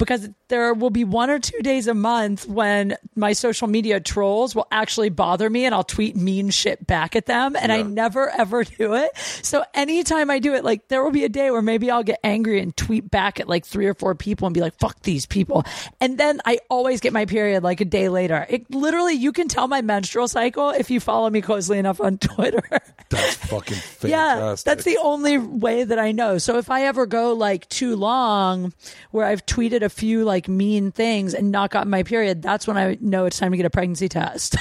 there will be one or two days a month when my social media trolls will actually bother me and I'll tweet mean shit back at them. And
Yeah.
I never, ever do it. So anytime I do it, like there will be a day where maybe I'll get angry and tweet back at like three or four people and be like, fuck these people. And then I always get my period like a day later. It literally, you can tell my menstrual cycle if you follow me closely enough on Twitter.
That's fucking fantastic.
Yeah, that's the only way that I know. So if I ever go like too long where I've tweeted a few like mean things and not gotten my period, that's when I know it's time to get a pregnancy test.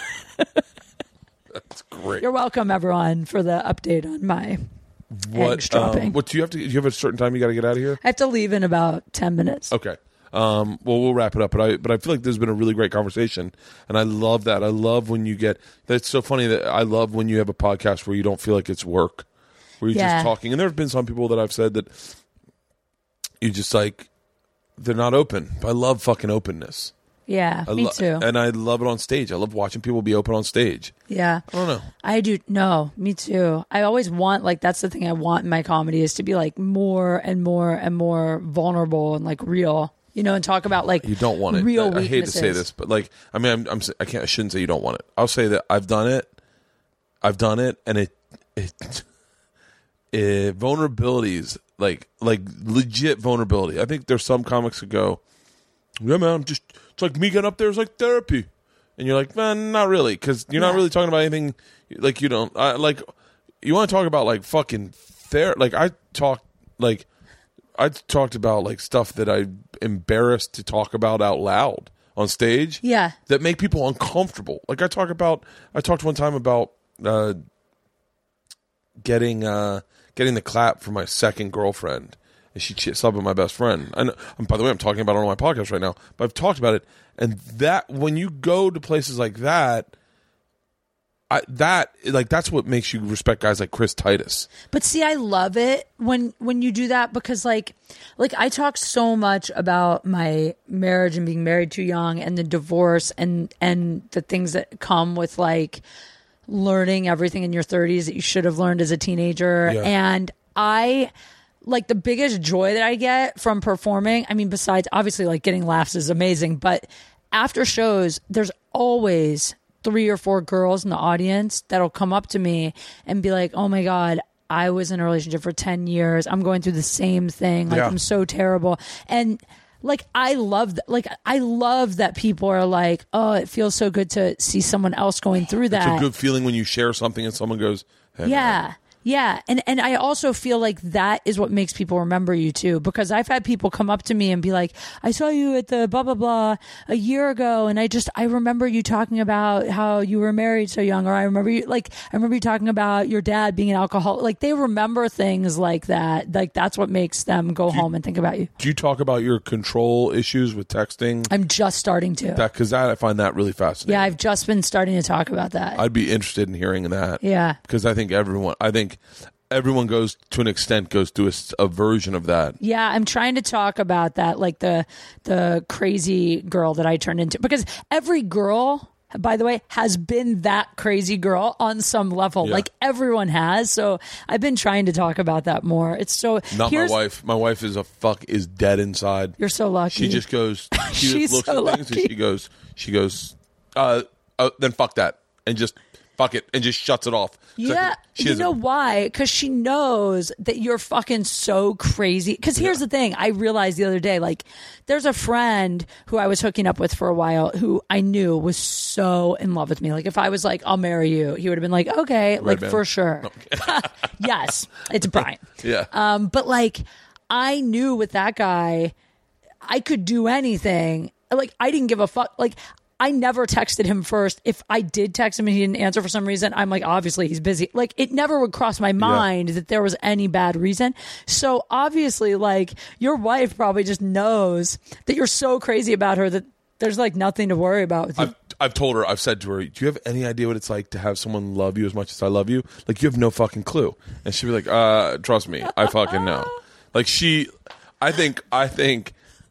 That's great.
You're welcome, everyone, for the update on my eggs
What?
dropping.
Um, what do you have to? Do you have a certain time you got to get out of here?
I have to leave in about ten minutes.
Okay. Um, well, we'll wrap it up, but I but I feel like there's been a really great conversation, and I love that. I love when you get. That's so funny that I love when you have a podcast where you don't feel like it's work, where you're
Yeah.
just talking. And there have been some people that I've said that you just like they're not open. I love fucking openness.
Yeah,
I
me
lo-
too.
And I love it on stage. I love watching people be open on stage.
Yeah.
I don't know.
I do. No, me too. I always want, like, that's the thing I want in my comedy is to be like more and more and more vulnerable and like real, you know, and talk about like
You don't want it.
real
I, I hate to say
weaknesses.
this, but like, I mean, I'm, I'm, I can't, I shouldn't say you don't want it. I'll say that I've done it. I've done it, and it, it, it vulnerabilities, like, like legit vulnerability. I think there's some comics that go, yeah, man, I'm just, it's like me getting up there is like therapy. And you're like, man, not really, because you're not
Yeah.
really talking about anything, like, you don't, I, like, you want to talk about, like, fucking ther like, I talk, like, I talked about, like, stuff that I'm embarrassed to talk about out loud on stage.
Yeah.
That make people uncomfortable. Like, I talk about, I talked one time about uh, getting, uh, getting the clap for my second girlfriend. And she ch- slept with my best friend. And um, by the way, I'm talking about it on my podcast right now. But I've talked about it. And that, when you go to places like that, I, that like that's what makes you respect guys like Chris Titus.
But see, I love it when when you do that because like like I talk so much about my marriage and being married too young and the divorce and and the things that come with like learning everything in your thirties that you should have learned as a teenager.
Yeah.
And I like the biggest joy that I get from performing, I mean, besides obviously like getting laughs is amazing, but after shows, there's always three or four girls in the audience that'll come up to me and be like, oh my God, I was in a relationship for ten years. I'm going through the same thing. Like,
Yeah.
I'm so terrible. And like, I love that. Like, I love that people are like, oh, it feels so good to see someone else going through that.
It's a good feeling when you share something and someone goes, hey,
Yeah. Yeah. And and I also feel like that is what makes people remember you too. Because I've had people come up to me and be like, I saw you at the blah, blah, blah a year ago. And I just, I remember you talking about how you were married so young. Or I remember you, like, I remember you talking about your dad being an alcoholic. Like, they remember things like that. Like, that's what makes them go home and think about you.
Do you talk about your control issues with texting?
I'm just starting to.
That because that I find that really fascinating.
Yeah, I've just been starting to talk about that.
I'd be interested in hearing that.
Yeah.
Because I think everyone, I think everyone goes to an extent goes through a, a version of that.
Yeah, I'm trying to talk about that, like the the crazy girl that I turned into. Because every girl, by the way, has been that crazy girl on some level.
Yeah.
Like everyone has. So I've been trying to talk about that more. It's so
Not
here's-
my wife. My wife is a fuck is dead inside.
You're so lucky.
She just goes. She
She's
just looks
so
at things and
lucky.
she goes. She goes. Uh, uh, then fuck that and just fuck it and just shuts it off. It's
Yeah,
like, she
you
doesn't-
know why? Because she knows that you're fucking so crazy. Because here's the thing. I realized the other day, like, there's a friend who I was hooking up with for a while who I knew was so in love with me. Like, if I was like, I'll marry you, he would have been like, okay, like,
man.
for sure. Yes, it's Brian.
Yeah.
Um, but, like, I knew with that guy, I could do anything. Like, I didn't give a fuck. Like, I never texted him first. If I did text him and he didn't answer for some reason, I'm like, obviously he's busy. Like, it never would cross my mind that there was any bad reason. So obviously, like, your wife probably just knows that you're so crazy about her that there's like nothing to worry about with you.
I've I've told her. I've said to her, "Do you have any idea what it's like to have someone love you as much as I love you? Like, you have no fucking clue." And she'd be like, "Uh, trust me, I fucking know." Like she, I think, I think.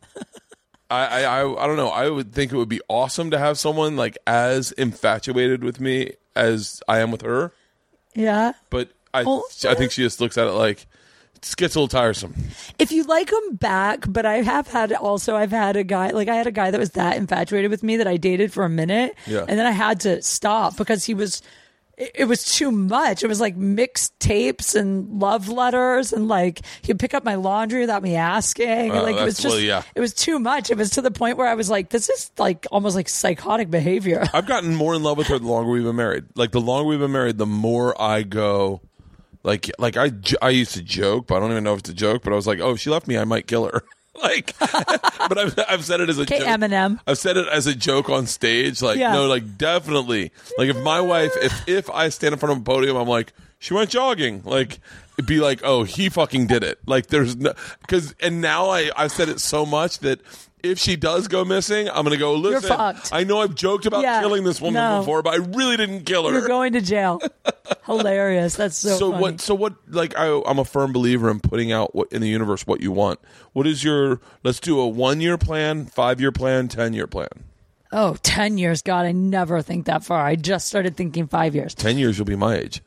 I, I, I don't know. I would think it would be awesome to have someone like as infatuated with me as I am with her.
Yeah.
But I,
Oh.
I think she just looks at it like gets a little tiresome.
If you like them back, but I have had also, I've had a guy, like I had a guy that was that infatuated with me that I dated for a minute.
Yeah.
And then I had to stop because he was, it, it was too much. It was like mixed tapes and love letters and like he'd pick up my laundry without me asking.
Uh,
like it was
that's-
just,
well, yeah.
it was too much. It was to the point where I was like, this is like almost like psychotic behavior.
I've gotten more in love with her the longer we've been married. Like the longer we've been married, the more I go. Like, like I, j- I used to joke, but I don't even know if it's a joke. But I was like, oh, if she left me, I might kill her. Like, but I've, I've said it as a
Okay,
joke.
Eminem.
I've said it as a joke on stage. Like,
Yeah.
no, like definitely. Like, if my wife, if if I stand in front of a podium, I'm like, she went jogging. Like, it'd be like, oh, he fucking did it. Like, there's no because, and now I I've said it so much that. If she does go missing, I'm going to go, listen,
fucked.
I know I've joked about
Yeah,
killing this woman
no.
before, but I really didn't kill her.
You're going to jail. Hilarious. That's so,
so
funny.
what so what like I, I'm a firm believer in putting out what in the universe what you want. What is your let's do a one year plan, five year plan, ten year plan.
Oh, ten years. God, I never think that far. I just started thinking five years.
Ten years you'll be my age.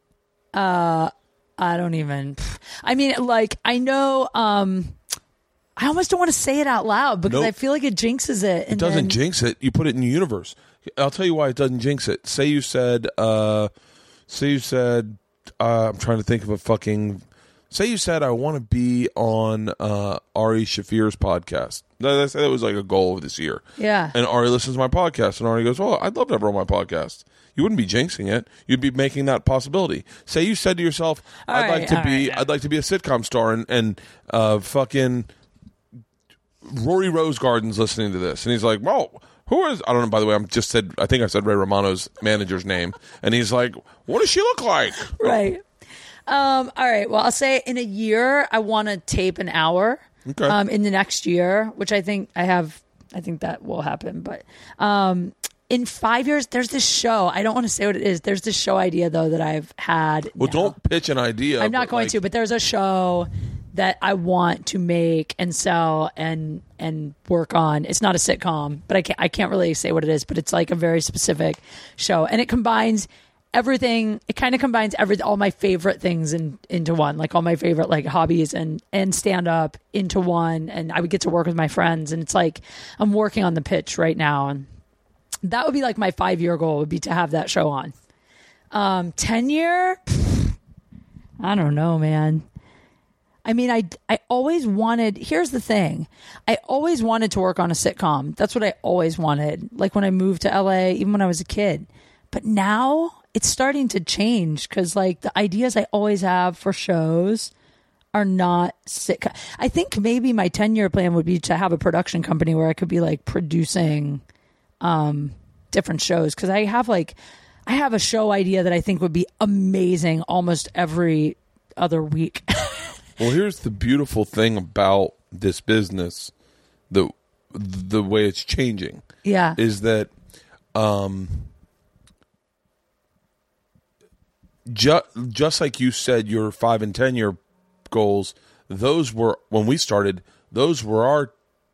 I don't even. I mean, like, I know. Um, I almost don't want to say it out loud because
Nope.
I feel like it jinxes it. And
It doesn't
then,
jinx it. You put it in the universe. I'll tell you why it doesn't jinx it. Say you said, uh, say you said, uh, I'm trying to think of a fucking. Say you said I want to be on uh, Ari Shafir's podcast. That, that was like a goal of this year.
Yeah.
And Ari listens to my podcast, and Ari goes, "Oh, I'd love to have her on my podcast." You wouldn't be jinxing it. You'd be making that possibility. Say you said to yourself,
All
"I'd
right,
like to
all
be,
right.
I'd like to be a sitcom star," and and uh, fucking Rory Rosegarden's listening to this, and he's like, "Well, who is?" I don't know. By the way, I'm just said. I think I said Ray Romano's manager's name, and he's like, "What does she look like?"
Right. Um, all right. Well, I'll say in a year, I want to tape an hour.
Okay.
Um, in the next year, which I think I have, I think that will happen. But um, in five years, there's this show. I don't want to say what it is. There's this show idea though that I've had.
Well,
now.
don't pitch an idea.
I'm not
but,
going
like,
to, but there's a show that I want to make and sell and and work on. It's not a sitcom, but I can't I can't really say what it is, but it's like a very specific show, and it combines everything. It kind of combines every all my favorite things in, into one, like all my favorite like hobbies and and stand up into one, and I would get to work with my friends, and it's like I'm working on the pitch right now, and that would be like my five year goal would be to have that show on. Um, ten year, I don't know, man. I mean, I, I always wanted, here's the thing. I always wanted to work on a sitcom. That's what I always wanted. Like when I moved to L A, even when I was a kid. But now it's starting to change because like the ideas I always have for shows are not sitcom. I think maybe my ten year plan would be to have a production company where I could be like producing um, different shows. Cause I have like, I have a show idea that I think would be amazing almost every other week.
Well, here's the beautiful thing about this business, the the way it's changing.
Yeah.
Is that um, ju- just like you said, your five and ten year goals, those were when we started. Those were our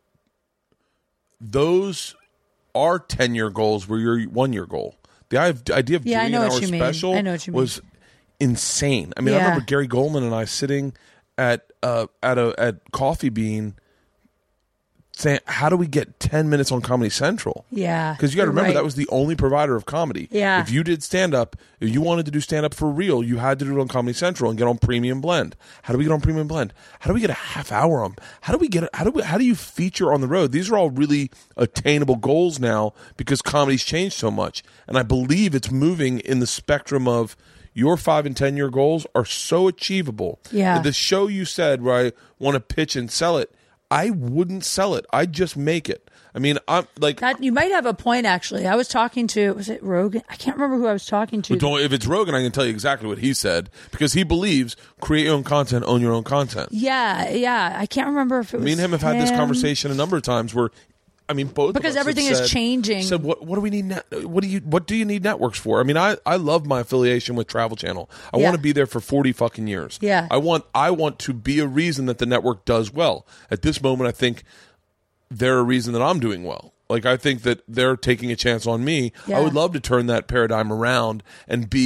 those our ten year goals were your one year goal. The idea of
Yeah, I
doing
know
an
what
hour
you mean.
special
I know what you mean.
was insane. I mean, I
Yeah.
remember Gary Goldman and I sitting at uh, at a at Coffee Bean saying, "How do we get ten minutes on Comedy Central?"
Yeah.
Because you got to
you're
remember
right.
that was the only provider of comedy.
Yeah.
If you did stand up, if you wanted to do stand up for real, you had to do it on Comedy Central and get on Premium Blend. How do we get on Premium Blend? How do we get a half hour on? How do we get? How do we? How do you feature on the road? These are all really attainable goals now because comedy's changed so much, and I believe it's moving in the spectrum of. Your five and ten year goals are so achievable.
Yeah.
The show you said where I want to pitch and sell it, I wouldn't sell it. I'd just make it. I mean, I'm like,
That, you might have a point, actually. I was talking to, was it Rogan? I can't remember who I was talking to.
don't, if it's Rogan, I can tell you exactly what he said because he believes create your own content, own your own content.
Yeah, yeah. I can't remember if it was
Me and him have had this
him.
conversation a number of times where. I mean, both
Because
of us have
everything is
said-
changing.
Said, what, what do we need? Net, what do you? What do you need networks for? I mean, I, I love my affiliation with Travel Channel. I
Yeah.
want to be there for forty fucking years.
Yeah.
I want I want to be a reason that the network does well. At this moment, I think they're a reason that I'm doing well. Like I think that they're taking a chance on me.
Yeah.
I would love to turn that paradigm around and be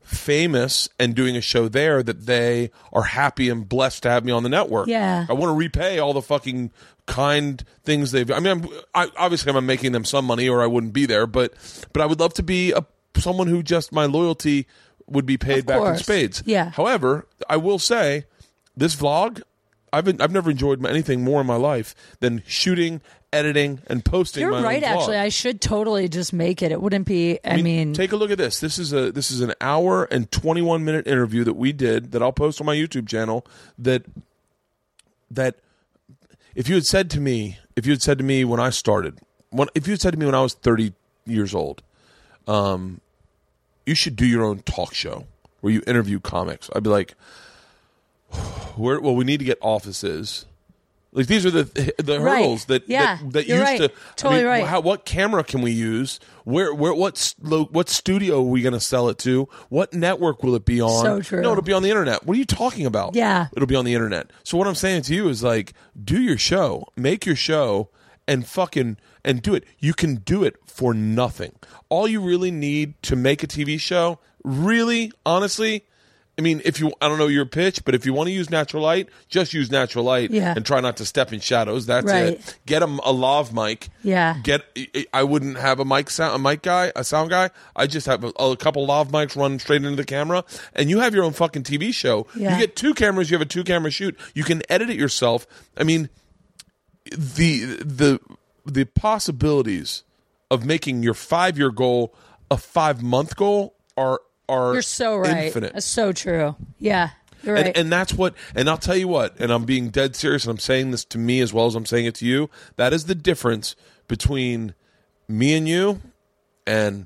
famous and doing a show there that they are happy and blessed to have me on the network.
Yeah.
I want to repay all the fucking kind things they've. I mean, I'm, I, obviously, I'm making them some money, or I wouldn't be there. But but I would love to be a someone who just my loyalty would be paid
Of
back in
course.
spades.
Yeah.
However, I will say this vlog, I've been, I've never enjoyed anything more in my life than shooting, editing, and posting.
You're
my
right.
own vlog.
Actually, I should totally just make it. It wouldn't be. I, mean,
take a look at this. This is a this is an hour and twenty-one minute interview that we did that I'll post on my YouTube channel. That that if you had said to me, if you had said to me when I started, when if you had said to me when I was thirty years old, um, you should do your own talk show where you interview comics, I'd be like, where? Well, we need to get offices. Like these are the the
Right.
hurdles that
Yeah,
that, that
you're
used
right.
to
Totally
I mean,
right.
How, what camera can we use? Where where what s- lo- what studio are we going to sell it to? What network will it be on?
So true.
No, it'll be on the internet. What are you talking about?
Yeah.
It'll be on the internet. So what I'm saying to you is like, do your show, make your show, and fucking and do it. You can do it for nothing. All you really need to make a T V show, really, honestly. I mean, if you, I don't know your pitch, but if you want to use natural light, just use natural light
Yeah.
and try not to step in shadows. That's
Right.
it. Get a, a lav mic.
Yeah.
Get. I wouldn't have a mic sound, a mic guy, a sound guy. I just have a, a couple lav mics run straight into the camera, and you have your own fucking T V show.
Yeah.
You get two cameras. You have a two camera shoot. You can edit it yourself. I mean, the the the possibilities of making your five year goal a five month goal are are
you're so right.
infinite.
That's so true. Yeah, you're right.
And, and that's what, and I'll tell you what, and I'm being dead serious, and I'm saying this to me as well as I'm saying it to you. That is the difference between me and you and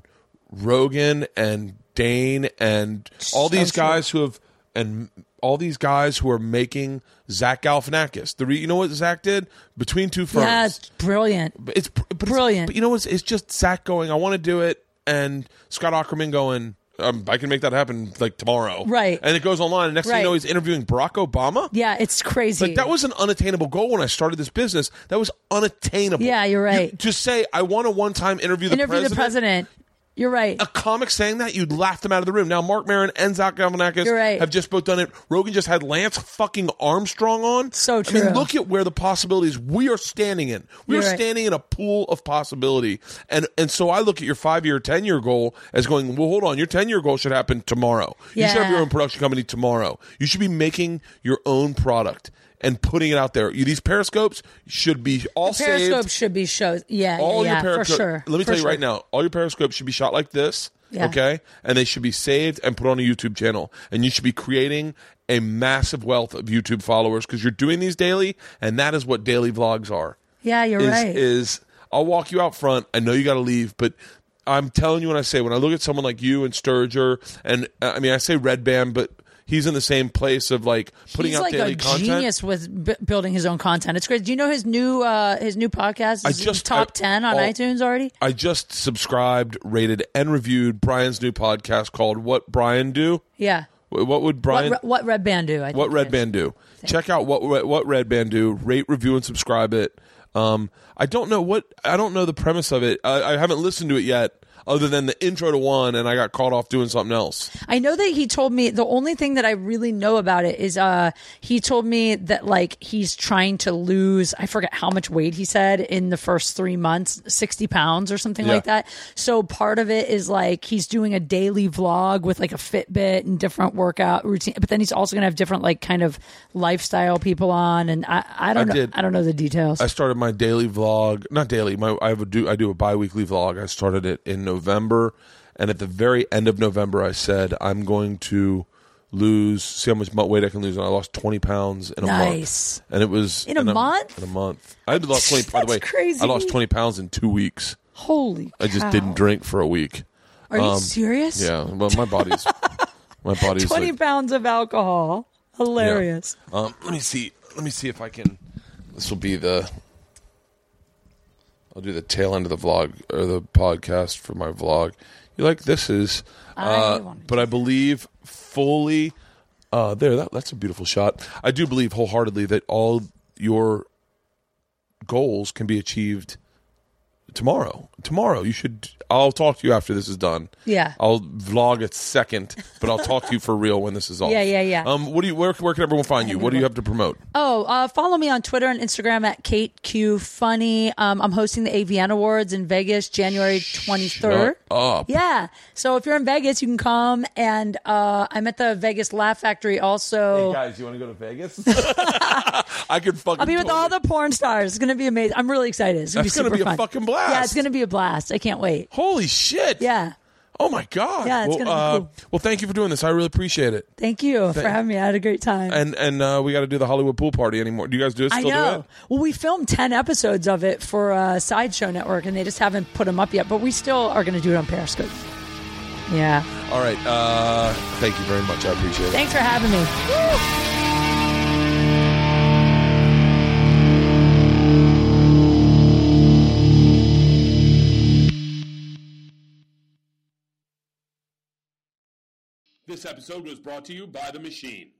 Rogan and Dane and all
So
these
true.
guys who have, and all these guys who are making Zach Galifianakis. The re, you know what Zach did? Between two ferns.
yeah, it's brilliant.
It's but it's-
Brilliant.
But you know what? It's just Zach going, I want to do it, and Scott Aukerman going, um, I can make that happen like tomorrow.
Right.
And it goes online, and next thing
Right.
you know, he's interviewing Barack Obama.
Yeah, it's crazy.
Like, that was an unattainable goal when I started this business. That was unattainable.
Yeah, you're right.
You, to say, I want to one time interview the
interview
president.
the president. You're right.
A comic saying that, you'd laugh them out of the room. Now, Mark Maron and Zach Galifianakis
You're right.
have just both done it. Rogan just had Lance fucking Armstrong on.
So
I
true.
mean, look at where the possibilities we are standing in. We
You're
are
right.
standing in a pool of possibility. And and so I look at your five-year, ten-year goal as going, well, hold on, your ten-year goal should happen tomorrow. You should have your
Yeah.
own production company tomorrow. You should be making your own product and putting it out there. You, these Periscopes should be all
Periscope
saved.
should be shows. Yeah,
All
yeah,
your
yeah,
Periscope.
for sure.
Let me
For
tell you
sure.
right now, all your Periscopes should be shot like this.
Yeah.
Okay, and they should be saved and put on a YouTube channel, and you should be creating a massive wealth of YouTube followers because you're doing these daily, and that is what daily vlogs are.
Yeah, you're
is,
right.
Is I'll walk you out front. I know you got to leave, but I'm telling you when I say when I look at someone like you and Sturger, and uh, I mean I say Red Band, but he's in the same place of like putting
He's
out
like
daily
a
content.
genius with b- building his own content. It's great. Do you know his new uh, his new podcast?
I
Is
just-
top
I-
ten on
all-
iTunes already.
I just subscribed, rated, and reviewed Brian's new podcast called "What Brian Do."
Yeah.
Wh- What would Brian?
what, what Red Band do? I think
What
it
Red
is.
Band Do? Check out what what Red Band Do. Rate, review, and subscribe it. Um, I don't know what I don't know the premise of it. I, I haven't listened to it yet, other than the intro to one, and I got caught off doing something else.
I know that he told me the only thing that I really know about it is uh he told me that like he's trying to lose I forget how much weight he said in the first three months, sixty pounds or something
Yeah.
like that. So part of it is like he's doing a daily vlog with like a Fitbit and different workout routine, but then he's also gonna have different like kind of lifestyle people on, and I I don't
I
know
did.
I don't know the details.
I started my daily vlog, not daily. My I would do I do a bi-weekly vlog. I started it in November, and at the very end of November, I said I'm going to lose, see how much mu- weight I can lose, and I lost twenty pounds in a
Nice.
month. And it was
In a
and I'm-
month?
In a month, I had lost twenty. By the way,
That's crazy.
I lost twenty pounds in two weeks.
Holy
I just
cow.
didn't drink for a week.
Are you
Um,
serious?
Yeah, well, my body's my body's
twenty
like,
pounds of alcohol. Hilarious.
Um, let me see. Let me see if I can. This will be the. I'll do the tail end of the vlog or the podcast for my vlog. You like this is,
I
uh,
wanted
but I believe fully. Uh, there, that, that's a beautiful shot. I do believe wholeheartedly that all your goals can be achieved tomorrow. Tomorrow, you should. I'll talk to you after this is done.
Yeah.
I'll vlog a second, but I'll talk to you for real when this is off.
Yeah, yeah, yeah.
Um, what do you? Where, where can everyone find you? What do you have to promote?
Oh, uh, follow me on Twitter and Instagram at Kate Q Funny. Um, I'm hosting the A V N Awards in Vegas, January twenty-third.
Shut up.
Yeah. So if you're in Vegas, you can come. And uh, I'm at the Vegas Laugh Factory also.
Hey guys, you want to go to Vegas? I could fucking.
I'll be with
totally.
all the porn stars. It's going to be amazing. I'm really excited. It's going to be
That's gonna
super
be a
fun.
fucking blast.
Yeah, it's going to be a blast. I can't wait.
Holy shit.
Yeah.
Oh my god.
Yeah, it's
well,
gonna be
uh,
cool.
well, thank you for doing this. I really appreciate it.
Thank you for
Thank-
having me. I had a great time.
And and uh, we got to do the Hollywood pool party anymore. Do you guys do it?
I
Still
know.
do it?
Well, we filmed ten episodes of it for uh, Sideshow Network, and they just haven't put them up yet. But we still are going to do it on Periscope. Yeah.
All right. Uh, thank you very much. I appreciate it.
Thanks for having me. Woo!
This episode was brought to you by The Machine.